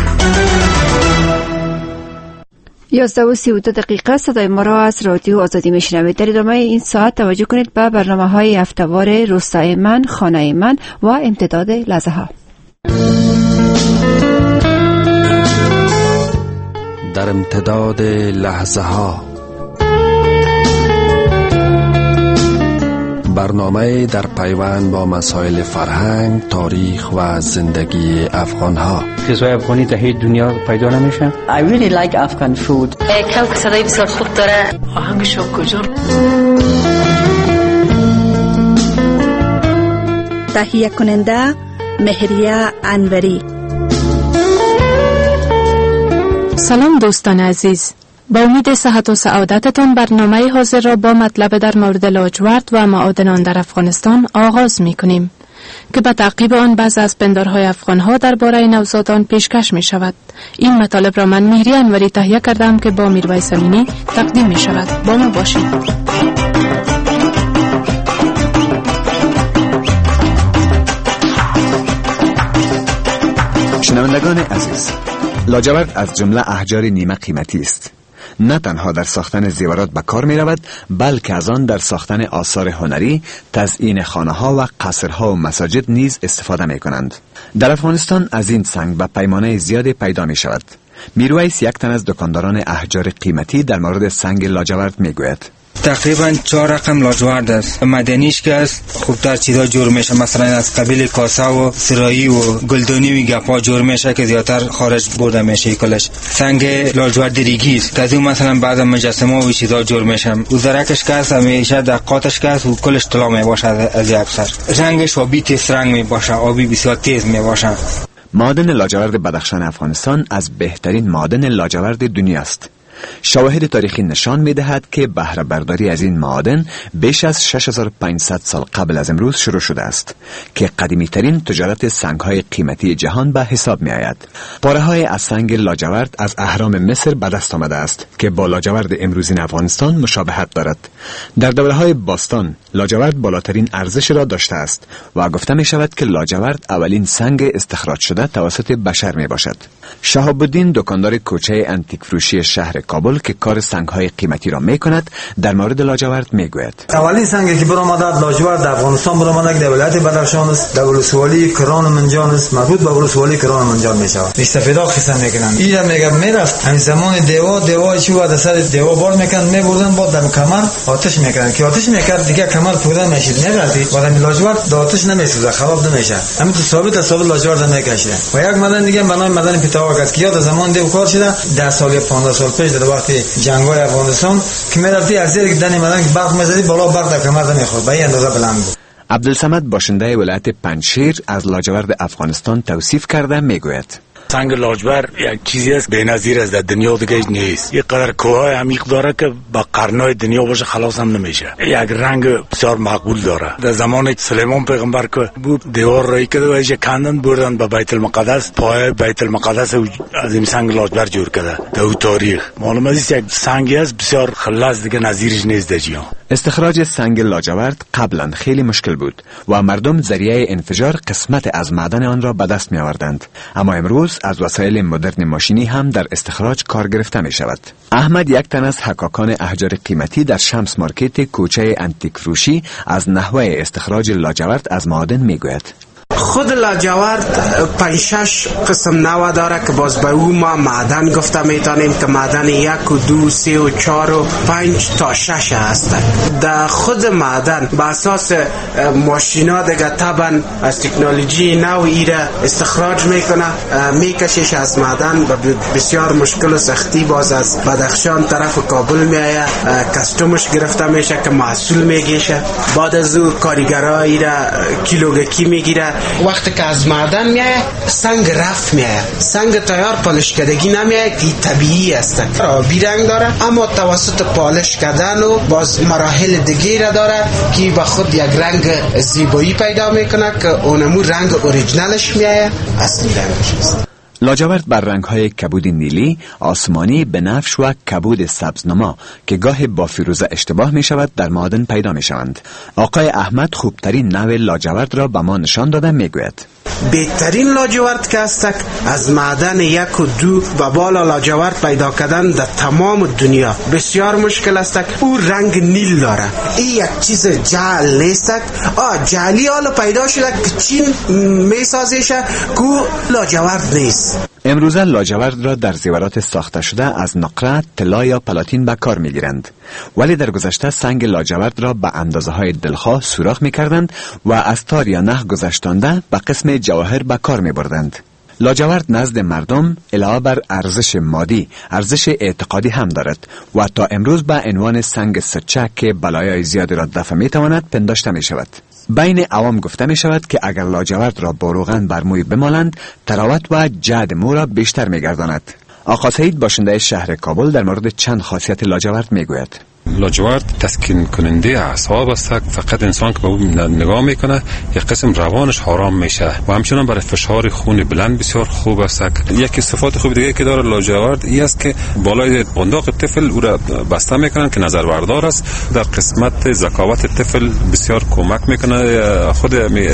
یازده و سی و دو دقیقه صدای ما را از رادیو آزادی میشنوید. در ادامه این ساعت توجه کنید به برنامه های هفته‌وار روستای من، خانه من و امتداد لحظه ها. در امتداد لحظه ها برنامه در پیوند با مسائل فرهنگ، تاریخ و زندگی افغان ها. غذای افغانی در هیچ دنیا پیدا نمیشه. I really like Afghan food. کم صدای بسیار خوب داره. آهنگش کجا؟ تهیه کننده مهریه انوری. سلام دوستان عزیز، با امید صحت و سعادتتان برنامه حاضر را با مطلب در مورد لاجورد و معادنان در افغانستان آغاز می کنیم که به تعقیب آن بعض از پندارهای افغانها درباره نوزادان پیشکش می شود. این مطالب را من مهریه انوری تهیه کردم که با میرویس امینی تقدیم می شود. با ما باشید. شنوندگان عزیز، لاجورد از جمله احجار نیمه قیمتی است. نه تنها در ساختن زیورات به کار می رود، بلکه از آن در ساختن آثار هنری، تزیین خانه ها و قصرها و مساجد نیز استفاده می کنند. در افغانستان از این سنگ به پیمانه زیادی پیدا می شود. میرویس یک تن از دکانداران احجار قیمتی در مورد سنگ لاجورد می گوید. تقریبا چهار رقم لاجورد است. مدنیش که است خوبتر چیزا جور میشه، مثلا از قبیل کاسه و سرایی و گلدانی و گپا جور میشه که زیادتر خارج برده میشه. کلش سنگ لاجورد ریگی است که از اون مثلا بعض مجسمه و چیزا جور میشه. و زرکش که است همیشه دقاتش که است و کلش طلا میباشه. از اکثر رنگش آبی تیز رنگ میباشه، آبی بسیار تیز میباشه. معادن لاجورد بدخشان افغانستان از بهترین معادن لاجورد دنیا است. شواهد تاریخی نشان می‌دهد که بهره برداری از این معادن بیش از شش هزار و پانصد سال قبل از امروز شروع شده است که قدیمی‌ترین تجارت سنگ‌های قیمتی جهان به حساب می‌آید. پاره‌های از سنگ لاجورد از اهرام مصر به دست آمده است که با لاجورد امروزین افغانستان مشابهت دارد. در دوره‌های باستان لاجورد بالاترین ارزش را داشته است و گفته می‌شود که لاجورد اولین سنگ استخراج شده توسط بشر میباشد. شهاب الدین دکاندار کوچه انتیک فروشی شهر کابل که کار سنگ‌های قیمتی را می‌کند در مورد لاجورد میگوید. اولین سنگی که برآمد لاجورد در افغانستان برآمد در ولایت بدخشان است، در ولسوالی کران منجان است، مربوط به ولسوالی کران منجان می‌شود. استفاده قسم می‌کنند. اینجا میگم میرفت همین زمان دیوا دیوا چوب در سر دیوا بار می‌کردند، می‌بردن با در کمر آتش می‌کردند که آتش می‌کرد دیگه کمر پودن می‌شد. نمی‌رفتی و در لاجورد آتش نمی‌سوزه، خراب نمیشه. همین تو ثابت ثابت لاجورد می‌کشه. و یک مدن دیگه بنای مدن پیتاواک است که یاد زمان دیو کار شده ده سال یا پانزده سال پیش در وقتی جنگ‌های افغانستان که می‌رفتی از زیر دنی مدن که برق می‌زدی بالا برق در کمر نمی‌خورد. به این اندازه بلند بود. عبدالصمد باشنده ولایت پنجشیر از لاجورد افغانستان توصیف کرده میگوید. سنگ لاجورد یک چیزی است بی‌نظیر است، در دنیا دیگه نیست. یک قدر کوه‌های عمیق داره که با قرن‌های دنیا باشه خلاص هم نمیشه. یک رنگ بسیار معقول داره. در زمان سلیمان پیغمبر که بود دیوار رایی کرده و ایش کندن بردن به بیت المقدس، پای بیت المقدس از این سنگ لاجورد جور کرده. در اون تاریخ معلوم است یک سنگی است بسیار خلاص، دیگه نظیرش نیست در جهان. استخراج سنگ لاجورد قبلا خیلی مشکل بود و مردم ذریعه انفجار قسمت از معدن آن را به دست می آوردند، اما امروز از وسایل مدرن ماشینی هم در استخراج کار گرفته می شود. احمد یک تن از حکاکان احجار قیمتی در شمس مارکت کوچه انتیک فروشی از نحوه استخراج لاجورد از معادن می گوید. خود لاجورد پنج شش قسم نوع داره که باز به او ما معدن گفته میتونیم که معدن یک و دو سه و چار و پنج تا شش هست. در خود معدن به اساس ماشینا دیگه طبعا از تکنولوژی نو ایره استخراج میکنه، میکشش از معدن و بسیار مشکل و سختی باز از بدخشان طرف کابل میایه، کستومش گرفته میشه که محصول میگیشه. بعد از او کارگرها ایره کیلوگکی میگیره. وقتی که از معدن میایه سنگ رف میایه، سنگ تیار پالش کردگی نمیایه که طبیعی است، آبی رنگ داره اما توسط پالش کردن و باز مراحل دیگه را داره که با خود یک رنگ زیبایی پیدا میکنه که اونمو رنگ اوریجنالش میایه، اصلی رنگش است. لاجورد بر رنگ‌های کبود نیلی، آسمانی، بنفش و کبود سبزنما که گاه با فیروزه اشتباه می شود در معادن پیدا می شوند. آقای احمد خوبترین نوع لاجورد را به ما نشان داده می گوید. بهترین لاجورد که است از معدن یک و دو و بالا لاجورد پیدا کردن در تمام دنیا بسیار مشکل است. او رنگ نیل داره، این یک چیز جعل نیست. آه جعلی حالا پیدا شده که چین می سازیشه که لاجورد نیست. امروزه لاجورد را در زیورات ساخته شده از نقره، طلا یا پلاتین به کار می گیرند، ولی در گذشته سنگ لاجورد را به اندازه های دلخواه سوراخ می کردند و از تار یا نخ گذشتانده به قسم جواهر به کار می بردند. لاجورد نزد مردم علاوه بر ارزش مادی، ارزش اعتقادی هم دارد و تا امروز به عنوان سنگ سچه که بلایای زیادی را دفع می تواند پنداشته می شود. بین عوام گفته می شود که اگر لاجورد را با روغن بر موی بمالند تراوت و جعد مو را بیشتر می گرداند. آقا سعید باشنده شهر کابل در مورد چند خاصیت لاجورد می گوید. لاجورد تسکین کننده اعصاب است، فقط انسان که به اون نگاه میکنه یک قسم روانش آرام میشه و همچنان برای فشار خون بلند بسیار خوب است. یک صفات خوب دیگه که داره لاجورد این است که بالای بنداق طفل او را بسته میکنن که نظر بردار است. در قسمت ذکاوت طفل بسیار کمک میکنه خود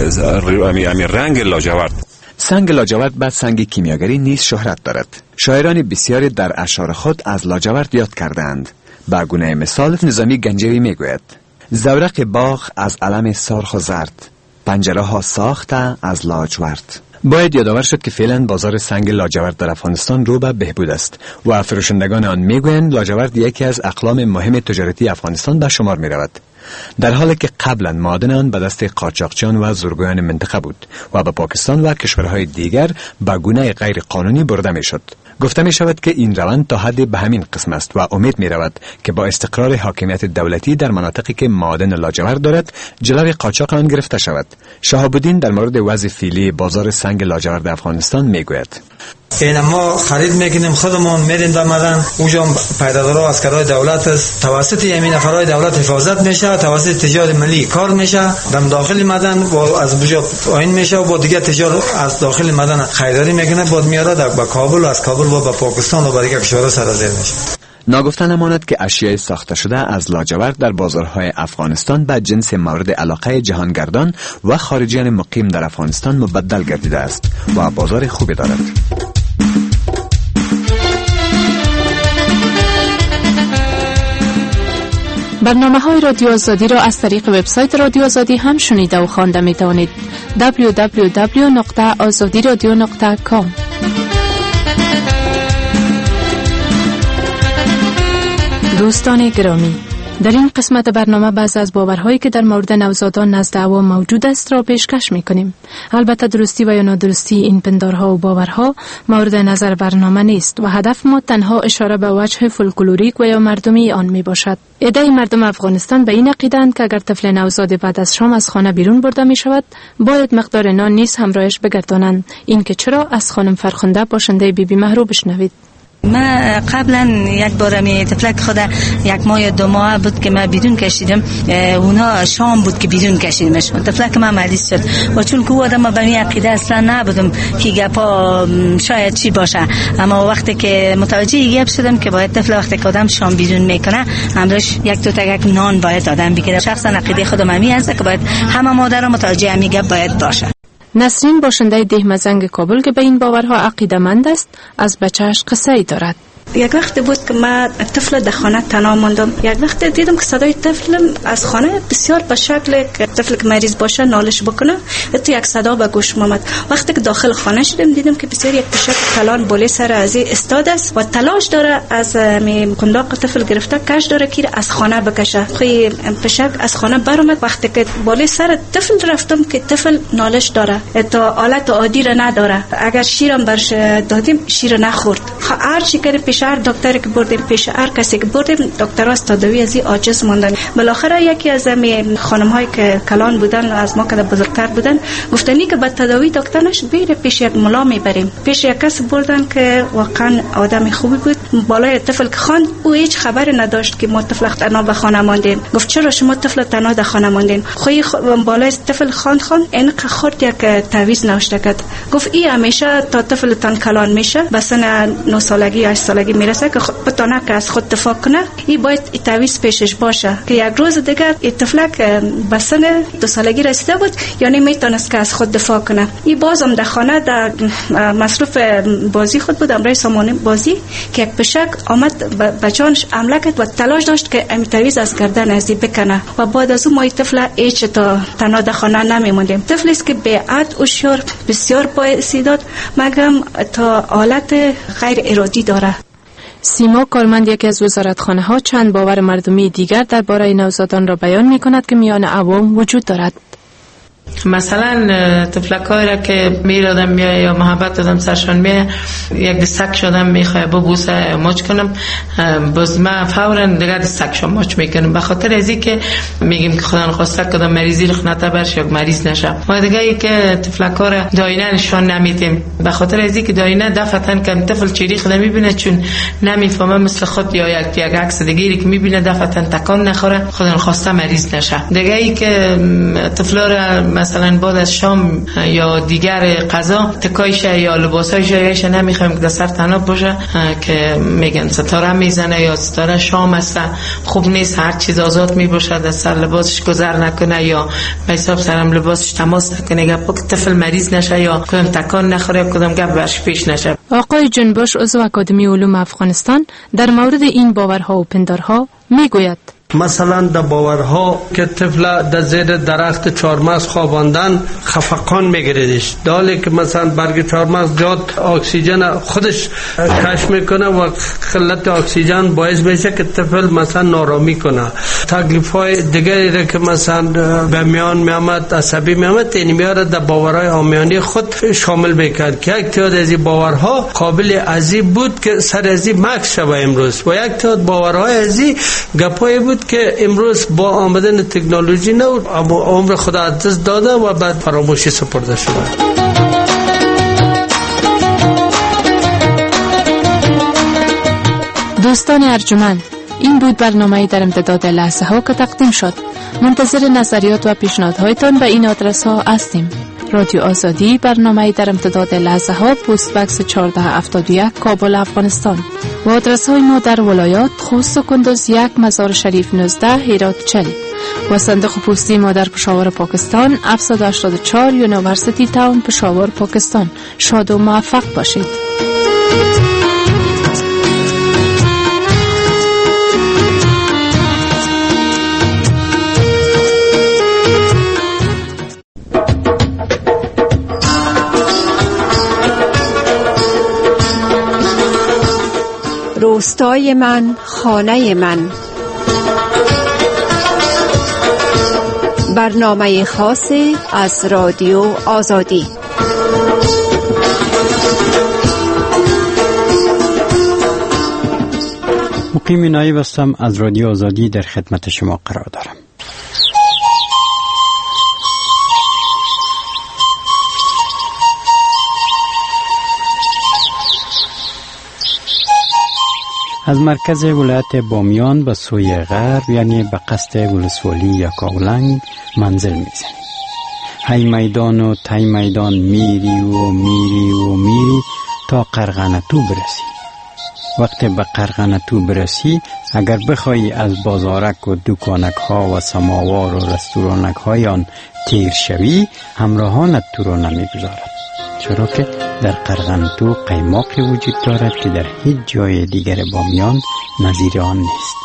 امی امی رنگ لاجورد. سنگ لاجورد بعد سنگ کیمیاگری نیز شهرت دارد. شاعران بسیاری در اشعار خود از لاجورد یاد کردند. با گونه مثال نظامی گنجوی میگوید: زورق باغ از علم سرخ و زرد، پنجره ها ساخته از لاجورد. باید یادآور شد که فعلا بازار سنگ لاجورد در افغانستان رو به بهبود است و فروشندگان آن میگویند لاجورد یکی از اقلام مهم تجارتی افغانستان به شمار می رود، در حالی که قبلا معادن آن به دست قاچاقچیان و زورگویان منطقه بود و به پاکستان و کشورهای دیگر به گونه غیر قانونی برده می شد. گفته می شود که این روند تا حدی به همین قسم است و امید می رود که با استقرار حاکمیت دولتی در مناطقی که معادن لاجورد دارد جلوی قاچاق آن گرفته شود. شهاب الدین در مورد وضع فعلی بازار سنگ لاجورد افغانستان می گوید: این ما خرید میکنیم، خودمون میریم در مدن، اونجا پیدادارا اسکرای دولت است، توسط همین نفرای دولت حفاظت میشه، توسط تجار ملی کار میشه در داخل مدن و از بجا آین میشه و با دیگه تجار از داخل مدن خریداری میکنه، بعد میاره در با کابل و از کابل و با پاکستان و با دیگه کشورها سرازیر میشه. ناگفته نماند که اشیاء ساخته شده از لاجورد در بازارهای افغانستان به جنس مورد علاقه جهانگردان و خارجیان مقیم در افغانستان مبدل گردیده است و بازار خوبی دارد. برنامه های رادیو آزادی را از طریق وبسایت رادیو آزادی هم شنیده و خوانده می توانید. دبلیو دبلیو دبلیو نقطه آزادی رادیو نقطه کام. دوستان گرامی، در این قسمت برنامه بعض از باورهایی که در مورد نوزادان نزد عوام موجود است را پیشکش می‌کنیم. البته درستی و یا نادرستی این پندارها و باورها مورد نظر برنامه نیست و هدف ما تنها اشاره به وجه فولکلوریک و یا مردمی آن میباشد. عده مردم افغانستان به این عقیده‌اند که اگر طفل نوزاد بعد از شام از خانه بیرون برده می شود باید مقدار نان نیز همراهش بگردانند. این که چرا از خانم فرخنده باشنده بی بی مهرو بشنوید. ما قبلا یک بار می تفلک خود یک ماه یا دو ماه بود که ما بدون کشیدم، اونا شام بود که بدون کشیدمش. تفلک ما مریض شد و چون که آدم ما به این عقیده اصلا نبودم که گپا شاید چی باشه، اما وقتی که متوجه گپ شدم که باید طفل وقتی که آدم شام بدون میکنه همراهش یک دو تا یک نان باید آدم بگیره. شخصا عقیده خودم همین است که باید همه مادر متوجه همین گپ باید باشه. نسرین باشنده ده مزنگ کابل که به این باورها عقیده‌مند است از بچه‌اش قصه ای دارد. یک وقت بود که من طفل در خانه تنها ماندم. یک وقت دیدم که صدای طفل از خانه بسیار به شکل که طفل که مریض باشه نالش بکنه، تو یک صدا به گوش آمد. وقتی که داخل خانه شدم دیدم که بسیار یک پشک کلان بالای سر از استاد است و تلاش داره از می قنداق طفل گرفته کش داره که از خانه بکشه. خوی پشک از خانه برآمد. وقتی که بالای سر طفل رفتم که طفل نالش داره، تا حالت عادی را نداره. اگر شیرم برش دادیم شیر نخورد. هر چی که هر دکتری که بردیم پیش هر کسی که بردیم دکتر از تداوی ازی عاجز موندن. بالاخره یکی از می خانم های که کلان بودن از ما که بزرگتر بودن گفتنی که با تداوی دکتر نش بیره پیش یک ملا میبریم. پیش یک کس بردن که واقعا آدم خوبی بود. بالای طفل که خواند او هیچ خبری نداشت که ما طفل تنها به خانه ماندیم. گفت چرا شما طفل تنها در خانه ماندین؟ خوی بالای طفل خواند خواند این خورد یک تعویض نوشته کرد. گفت این همیشه تا طفل تن کلان میشه به سن نه سالگی هشت سالگی میرسه که خود بتونه که از خود دفاع کنه. این باید تعویض پیشش باشه که یک روز دیگر این طفلک به سن دو سالگی رسیده بود یعنی میتونست که از خود دفاع کنه. این بازم در خانه در مصروف بازی خود بود، امرای سامانه بازی که یک پشک آمد بچانش حمله کرد و تلاش داشت که این تعویض از گردن ازی بکنه و بعد از اون ما این طفل هیچ تا تنها در خانه نمیموندیم. طفلی است که بیعت و شور بسیار بااستعداد مگم تا حالت غیر ارادی داره. سیما کارمند یکی از وزارتخانه ها چند باور مردمی دیگر درباره نوزادان را بیان می کند که میان عوام وجود دارد. مثلا طفلکایی را که میرادم میای یا محبت دادم سرشان میای یک دستک شدم میخواه ببوسه ماچ کنم، باز من فورا دیگر دستکشم ماچ میکنم به خاطر ازی که میگیم که خدا نخواسته کدام مریضی رخنته برش یا مریض نشه. و دیگه ای که طفلکا را داینه نشان نمیدیم به خاطر ازی که داینه دفعتن که طفل چیری خدا میبینه چون نمیفهمه مثل خود یا یک یک عکس دیگری که میبینه دفعتن تکان نخوره خدا نخواسته مریض نشه. دیگه ای که طفلا را مثلا بعد از شام یا دیگر غذا تکایش یا لباسایش یایش نمیخوایم که در سر تناب باشه که میگن ستاره میزنه یا ستاره شام است خوب نیست، هر چیز آزاد میباشه در سر لباسش گذر نکنه یا به حساب سرم لباسش تماس نکنه گپ که طفل مریض نشه یا کدام تکان نخوره کدام گپ برش پیش نشه. آقای جنبش عضو اکادمی علوم افغانستان در مورد این باورها و پندارها میگوید مثلا در باورها که طفل در زیر درخت چهارمغز خواباندن خفقان میگیردش، دالی که مثلا برگ چهارمغز جات اکسیژن خودش کشف میکنه و قلت اکسیژن باعث میشه که طفل مثلا نارامی کنه. تکلیف های دیگری که مثلا به میان میامد، عصبی میامد، این میاره در باورهای عامیانه خود شامل میکرد که یک تعداد از این باورها قابل ازی بود که سر ازی مکس شوه امروز، و یک تعداد باورهای ازی گپای بود که امروز با آمدن تکنولوژی نه عمر خدا از دست داده و بعد فراموشی سپرده شده. دوستان ارجمند، این بود برنامه در امتداد لحظه ها که تقدیم شد. منتظر نظریات و پیشنهادهایتان به این آدرس ها هستیم: رادیو آزادی، برنامه در امتداد لحظه ها، پست بکس چهارده هفتاد و یک، کابل، افغانستان. و آدرس های ما در ولایات: خوست و کندوز یک، مزار شریف نوزده، هرات چهل. و صندوق پستی ما در پشاور، پاکستان هفتصد و هشتاد و چهار، یونیورسیتی تاون، پشاور، پاکستان. شاد و موفق باشید. روستای من، خانه من. برنامه خاصی از رادیو آزادی. مقیم نایب هستم، از رادیو آزادی در خدمت شما قرار دارم. از مرکز ولایت بامیان به سوی غرب، یعنی به قصد ولسوالی یکاولنگ منزل میزنیم. هی میدان و تای میدان میری و میری و میری تا قرغنتو برسی. وقتی به قرغنتو برسی، اگر بخوای از بازارک و دکانک ها و سماوار و رستورانک های آن تیر شوی، همراهانت تو رو نمیگذارد، چرا که در قرغنتو قیماقی وجود دارد که در هیچ جای دیگر بامیان نظیر آن نیست.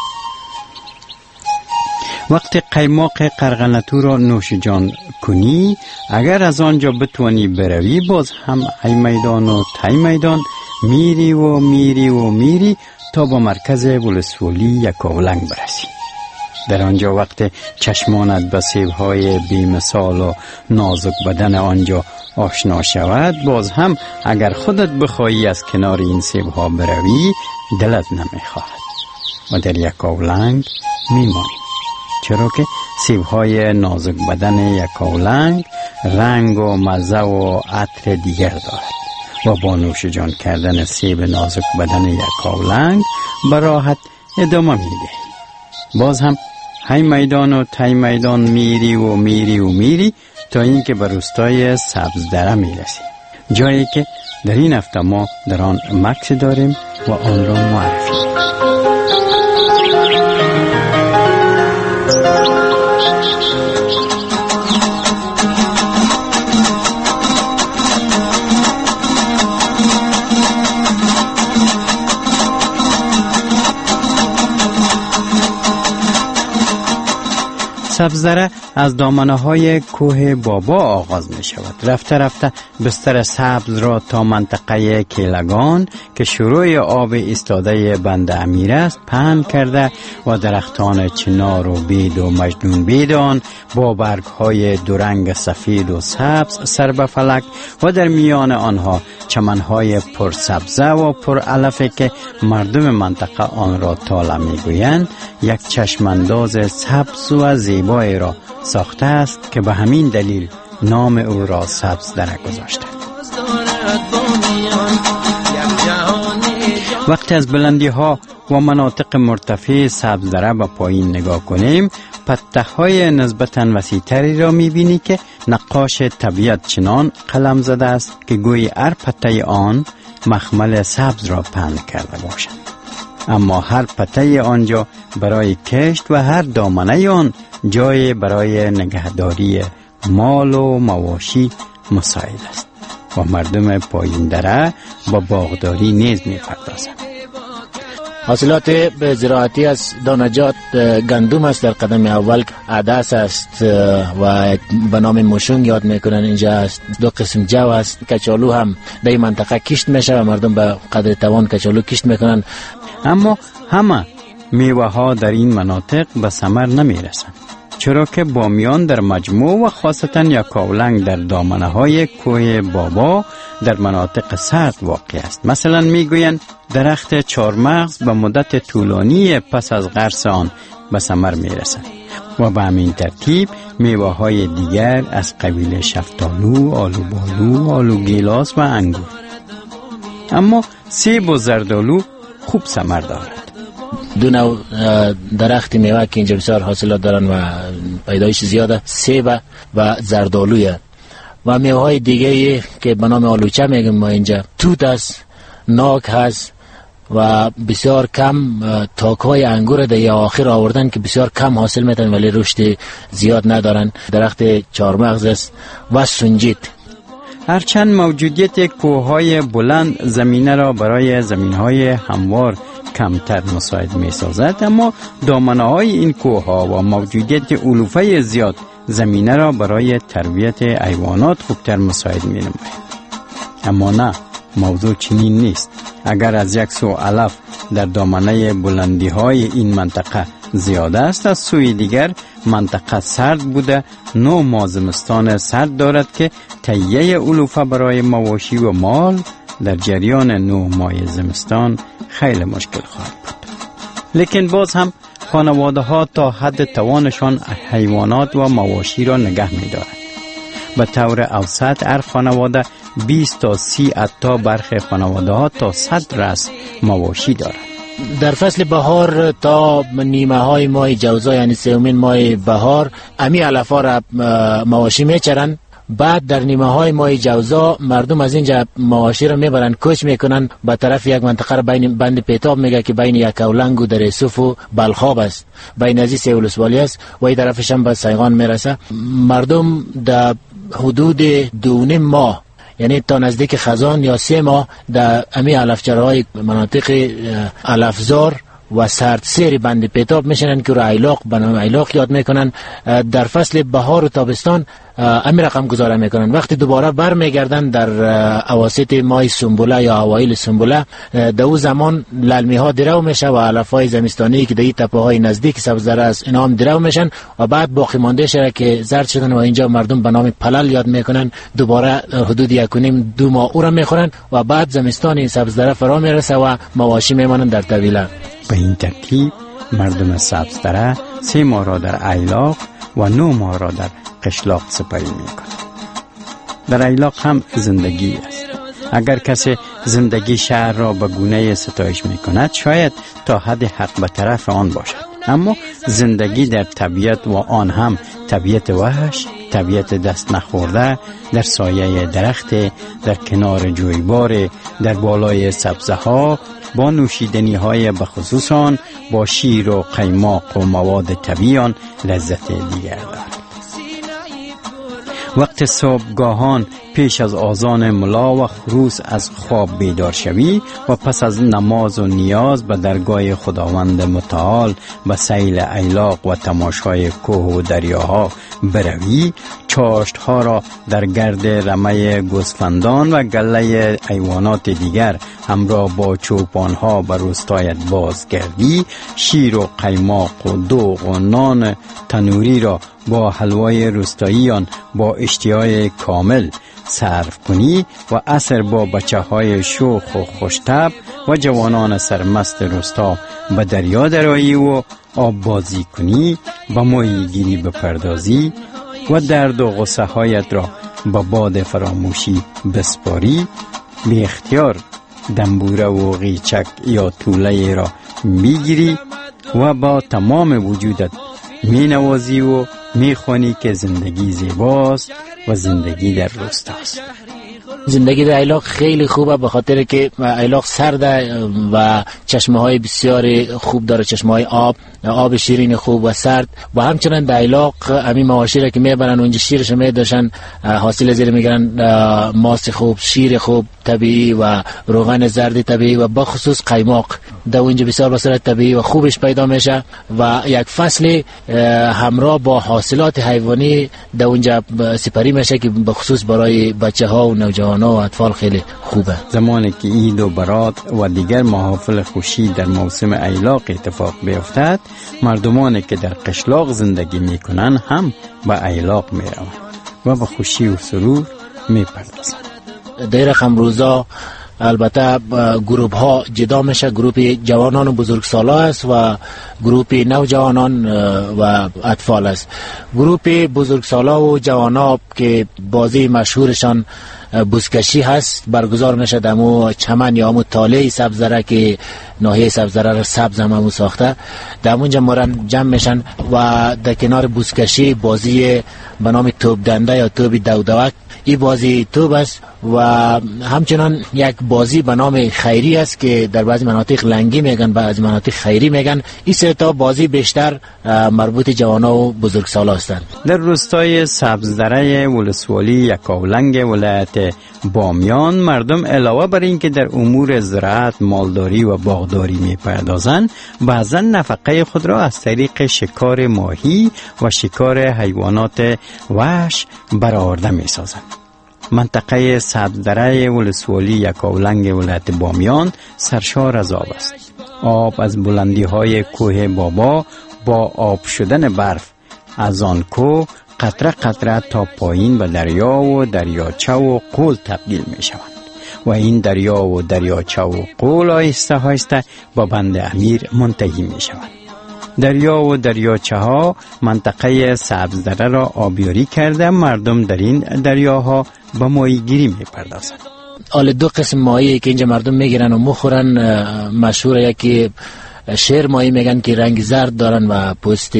وقتی قیماق قرغنتو را نوش جان کنی، اگر از آنجا بتوانی بروی، باز هم ای میدان و تای میدان میری و میری و میری تا با مرکز ولسوالی یکاولنگ برسی. در آنجا وقت چشمانت به سیب‌های بی‌مثال و نازک بدن آنجا آشنا شود، باز هم اگر خودت بخواهی از کنار این سیب‌ها بروی، دلت نمیخواهد و در یکاولنگ میمانی، چرا که سیب‌های نازک بدن یکاولنگ رنگ و مزه و عطر دیگر دارد و با نوش جان کردن سیب نازک بدن یکاولنگ به راحت ادامه میدهی. باز هم های میدان و تای میدان میری و میری و میری تا اینکه به روستای سبزدره میرسی، جایی که در این هفته ما در آن مکس داریم و آن را معرفی. سبزدره از دامنه های کوه بابا آغاز می شود. رفته رفته بستر سبز را تا منطقه کیلگان که شروع آب ایستاده بند امیر است پهن کرده و درختان چنار و بید و مجنون بیدان با برگ های دورنگ سفید و سبز سر به فلک و در میان آنها چمنهای پر سبزه و پر علفه که مردم منطقه آن را تاله می گویند، یک چشمانداز سبز و زیبایی را ساخته است که به همین دلیل نام او را سبزدره گذاشته. وقتی از بلندی ها و مناطق مرتفع سبزدره به پایین نگاه کنیم، پته های نسبتاً وسیع‌تری را می‌بینی که نقاش طبیعت چنان قلم زده است که گویی هر پته آن مخمل سبز را پهن کرده باشد. اما هر پته آنجا برای کشت و هر دامنه آن جای برای نگهداری مال و مواشی مساعد است و مردم پایین دره با باغداری نیز می‌پردازند. حاصلات زراعتی از دانجات گندم است در قدم اول، عدس است و به نام موشونگ یاد میکنن اینجا است، دو قسم جو است، کچالو هم در این منطقه کشت میشه و مردم به قدر توان کچالو کشت میکنن. اما همه میوه ها در این مناطق به ثمر نمیرسند، چرا که بامیان در مجموع و خاصتا یا کاولنگ در دامنه های کوه بابا در مناطق سرد واقع است. مثلا میگویند درخت چارمغز به مدت طولانی پس از غرس آن به ثمر میرسد و به همین ترتیب میوه های دیگر از قبیل شفتالو، آلوبالو، آلو گیلاس و انگور. اما سیب و زردالو خوب ثمر دارد. دو نوع درخت میوه که اینجا بسیار حاصلات دارن و پیدایش زیاده، سیب و زردالویه و میوه های دیگه که به نام آلوچه میگیم ما اینجا، توت است، ناک هست و بسیار کم تاک های انگور در یا آخر آوردن که بسیار کم حاصل میتن ولی رشد زیاد ندارن. درخت چارمغز است و سنجید. هرچند موجودیت کوههای بلند زمینه را برای زمینهای هموار کمتر مساعد می سازد، اما دامنه های این کوه ها و موجودیت علوفه زیاد زمینه را برای تربیت حیوانات خوبتر مساعد می نماید. اما نه، موضوع چنین نیست. اگر از یک سو علف در دامنه بلندی های این منطقه زیاد است، از سوی دیگر منطقه سرد بوده، نو ماه زمستان سرد دارد که تهیه علوفه برای مواشی و مال در جریان نو ماه زمستان خیلی مشکل خواهد بود. لیکن باز هم خانواده ها تا حد توانشان حیوانات و مواشی را نگه می دارند. به طور اوسط هر خانواده بیست تا سی عتا، برخی خانواده ها تا صد رأس مواشی دارند. در فصل بهار تا نیمه های ماه جوزا یعنی سومین ماه بهار امی علفا را مواشی میچرن. بعد در نیمه های ماه جوزا مردم از اینجا مواشی را میبرن کوچ میکنن به طرف یک منطقه را بین بند پیتاب میگه که بین یکاولنگ و در یوسف و بلخاب است، بین ازی سه ولسوالی است و این طرفش هم به سیغان میرسه. مردم در حدود دو نیم ماه یعنی تا نزدیک خزان یا سه ماه در امی علفچرهای مناطق علفزار و سرد سیر بند پیتاب میشنن که رو ایلاق بنام ایلاق یاد میکنن. در فصل بهار و تابستان امی رقم گذاره میکنن. وقتی دوباره بر میگردن در اواسط ماه سنبوله یا اوایل سنبوله، در او زمان للمی ها درو میشه و علف های زمستانی که در این تپه های نزدیک سبززره است اینا هم درو میشن و بعد باقی مانده شده که زرد شدن و اینجا مردم به نام پلل یاد میکنن. دوباره حدود یک و نیم دو ماه او را میخورن و بعد زمستان این سبززره فرا میرسه و مواشی میمانن در طویله. به این ترتیب مردم سبزدره سه ماه را در ایلاق و نو ماه را در قشلاق سپری میکنند. در ایلاق هم زندگی است. اگر کسی زندگی شهر را به گونه ستایش میکند شاید تا حد حق به طرف آن باشد، اما زندگی در طبیعت و آن هم طبیعت وحش، طبیعت دست نخورده، در سایه درخت، در کنار جویبار، در بالای سبزه ها، با نوشیدنی های بخصوص آن، با شیر و قیماق و مواد طبیعی آن لذت دیگر دارد. وقت صبحگاهان پیش از آذان ملا و خروس از خواب بیدار شوی و پس از نماز و نیاز به درگاه خداوند متعال به سیل ایلاق و تماشای کوه و دریاها بروی، چاشت ها را در گرد رمه گوسفندان و گله حیوانات دیگر همراه با چوپان ها به روستایت بازگردی، شیر و قیماق و دوغ و نان تنوری را با حلوای روستاییان با اشتیاق کامل صرف کنی و عصر با بچه های شوخ و خوشتب و جوانان سرمست روستا به دریا درایی و آب بازی کنی، به ماهی گیری بپردازی و درد و غصه هایت را به باد فراموشی بسپاری، بی اختیار دنبوره و غیچک یا طوله را میگیری و با تمام وجودت می نوازی و می خوانی که زندگی زیباست و زندگی در روستاست. زندگی در ایلاق خیلی خوبه به خاطر که ایلاق سرده و چشمه های بسیار خوب داره، چشمه های آب آب شیرین خوب و سرد و همچنین در ایلاق همین مواشی را که میبرن اونجا شیرش میداشن حاصل زیر میگیرن ماست خوب، شیر خوب طبیعی و روغن زردی طبیعی و بخصوص قیماق در اونجا بسیار بصورت طبیعی و خوبش پیدا میشه و یک فصل همراه با حاصلات حیوانی در اونجا سپری میشه که بخصوص برای بچه ها و نوجوان ها و اطفال خیلی خوبه. زمانی که عید و برات و دیگر محافل خوشی در موسم ایلاق اتفاق بیفتد، مردمانی که در قشلاق زندگی میکنن هم به ایلاق میروند و به خوشی و سرور میپردازند. در رقم روزا البته گروپ ها جدا میشه، گروپ جوانان و بزرگسالا است و گروپ نوجوانان و اطفال است. گروپ بزرگسالا و جوانا که بازی مشهورشان بزکشی هست برگزار میشه در مو چمن یا مو تاله سبزره که ناحیه سبزره را سبز هم ساخته، در اونجا مورن جمع میشن و در کنار بزکشی بازی به نام توپ دنده یا توپ دودوک، این بازی توپ است و همچنان یک بازی به نام خیری است که در بعضی مناطق لنگی میگن، بعضی مناطق خیری میگن. این سه تا بازی بیشتر مربوط جوانا و بزرگسالا هستند. در روستای سبزدره ولسوالی یکاولنگ ولایت بامیان مردم علاوه بر اینکه در امور زراعت، مالداری و باغداری میپردازند، بعضا نفقه خود را از طریق شکار ماهی و شکار حیوانات وحش برآورده میسازند. منطقه سبزدره ولسوالی یکاولنگ ولایت بامیان سرشار از آب است. آب از بلندی های کوه بابا با آب شدن برف از آن کوه قطره قطره تا پایین به دریا و دریاچه و قول تبدیل می شوند و این دریا و دریاچه و قول آهسته آهسته با بند امیر منتهی می شوند. دریا و دریاچه ها منطقه سبزدره را آبیاری کرده، مردم در این دریاها به ماهیگیری می پردازند. حال دو قسم ماهی که اینجا مردم میگیرن و مخورن مشهوره، یکی شیر ماهی میگن که رنگ زرد دارن و پوست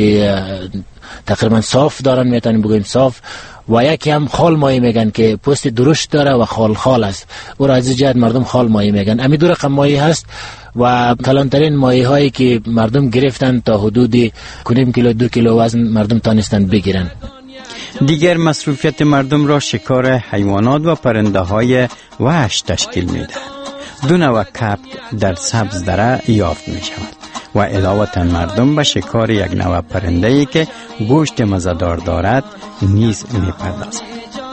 تقریبا صاف دارن، میتونیم بگویم صاف، و یکی هم خال ماهی میگن که پوست درشت داره و خال خال است، او را از جهت مردم خال ماهی میگن. امی دو رقم ماهی هست و کلانترین ماهی هایی که مردم گرفتن تا حدود کنیم کیلو دو کیلو وزن مردم تانستن بگیرن. دیگر مصروفیت مردم را شکار حیوانات و پرنده های وحش تشکیل می دهد. دو نوع کبک در سبزدره یافت می شود و علاوه مردم به شکار یک نوع پرنده ای که گوشت مزه‌دار دارد نیز می پردازند.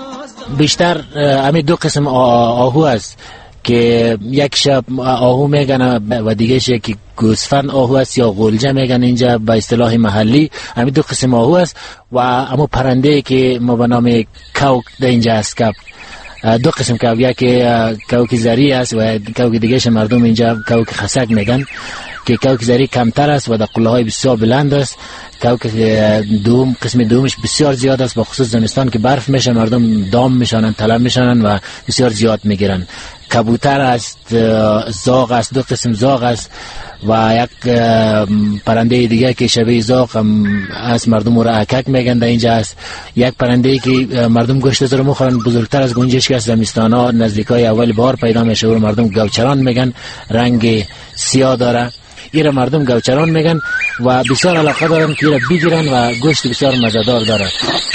بیشتر همین دو قسم آهو است که یک شب آهو میگن و دیگه یکی گوسفند آهو است یا غلجه میگن اینجا به اصطلاح محلی. همین دو قسم آهو است و اما پرنده که ما به نام کوک در اینجا است. کپ دو قسم کوک، یکی کوک زری است و کوک دیگه مردم اینجا کوک خسک میگن که کوک زری کمتر است و در قله های بسیار بلند است. کوک دوم قسم دومش بسیار زیاد است، بخصوص زمستان که برف میشه مردم دام میشنن، طلب میشنن و بسیار زیاد میگیرن. کبوتر است، زاغ است، دو قسم زاغ است و یک پرنده دیگه که شبیه زاغ هم از مردم را اکک میگن در اینجا است. یک پرنده که مردم گوشت رو میخورن، بزرگتر از گنجشک است، زمستان ها نزدیکای اول بهار پیدا میشه و مردم گوچران میگن، رنگ سیاه داره. ایره مردم گوچران میگن و بسیار علاقه دارن که ایره بگیرن و گوشت بسیار مزه‌دار داره.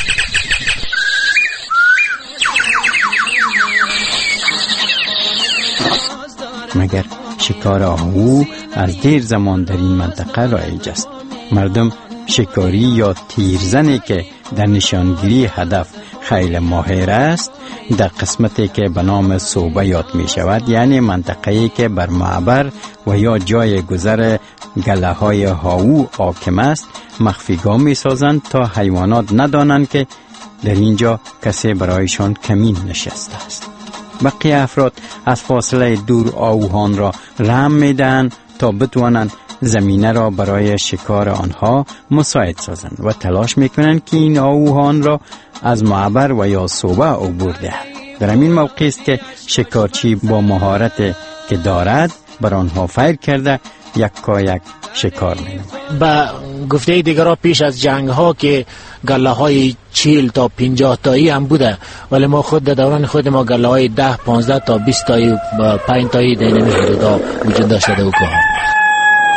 مگر شکار آهو از دیر زمان در این منطقه رایج است. مردم شکاری یا تیرزنی که در نشانگیری هدف خیلی ماهر است در قسمتی که به نام صوبه یاد می شود، یعنی منطقه‌ای که بر معبر و یا جای گذر گله های هاو حاکم است، مخفیگاه می سازند تا حیوانات ندانند که در اینجا کسی برایشان کمین نشسته است. بقیه افراد از فاصله دور آهوان را رم می دهند تا بتوانند زمینه را برای شکار آنها مساعد سازند و تلاش می کنند که این آهوان را از معبر و یا صوبه عبور دهند. در همین موقع است که شکارچی با مهارت که دارد بر آنها فیر کرده یک کا یک شکار می نماید. با گفته دیگران پیش از جنگ ها که گله های چیل تا پنجاه تایی هم بوده، ولی ما خود در دوران خود ما گله های ده پانزده تا بیست تایی و پنج تایی در این حدودا وجود داشته در اوکاها.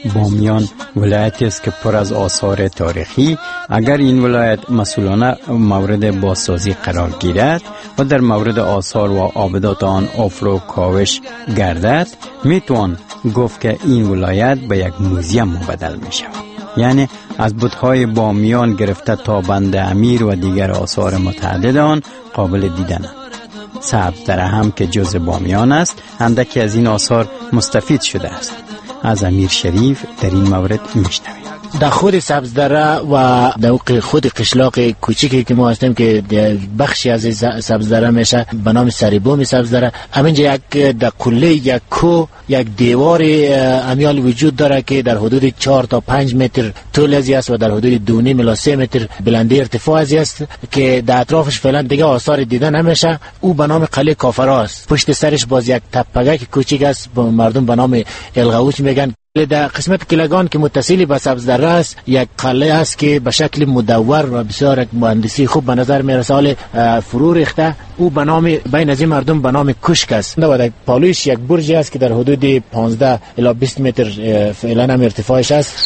بامیان ولایتی است که پر از آثار تاریخی. اگر این ولایت مسئولانه مورد بازسازی قرار گیرد و در مورد آثار و آبدات آن افرو کاوش گردد، میتوان گفت که این ولایت به یک موزیم مبدل می شود. یعنی از بت‌های بامیان گرفته تا بند امیر و دیگر آثار متعدد آن قابل دیدن. سبزدره هم که جز بامیان است، اندکی از این آثار مستفید شده است. از امیر شریف در این مورد میشنویم. در خود سبزدره و در خود قشلاق کوچیکی که ما هستیم که بخشی از سبزدره میشه به نام سریبوم سبزدره، همینجا یک در کله یک کو یک دیوار امیال وجود داره که در حدود چهار تا پنج متر طول ازی است و در حدود دو نیم الی سه متر بلندی ارتفاع ازی است که در اطرافش فعلا دیگه آثار دیده نمیشه. او به نام قلعه کافرا است. پشت سرش باز یک تپگک کوچیک است، مردم به نام الغوچ میگن. در قسمت کلگان که متصلی به سبزدره است یک قلعه است که به شکل مدور و بسیار مهندسی خوب به نظر میرسه، حال فرو ریخته. او به نام بین از این مردم به نام کوشک است و در پالوش یک برج است که در حدود پانزده الی بیست متر فعلا هم ارتفاعش است.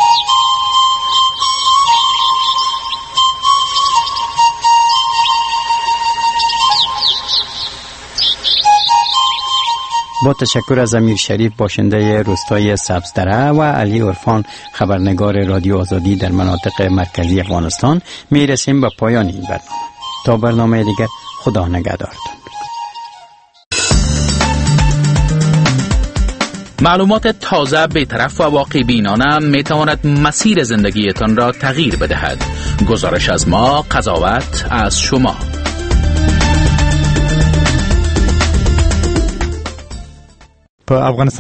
با تشکر از امیر شریف باشنده روستای سبزدره و علی عرفان خبرنگار رادیو آزادی در مناطق مرکزی افغانستان می رسیم به پایان این برنامه. تا برنامه دیگر، خدا نگهدارتون. معلومات تازه، بی‌طرف و واقع بینانه می تواند مسیر زندگیتان را تغییر بدهد. گزارش از ما، قضاوت از شما. په افغانستان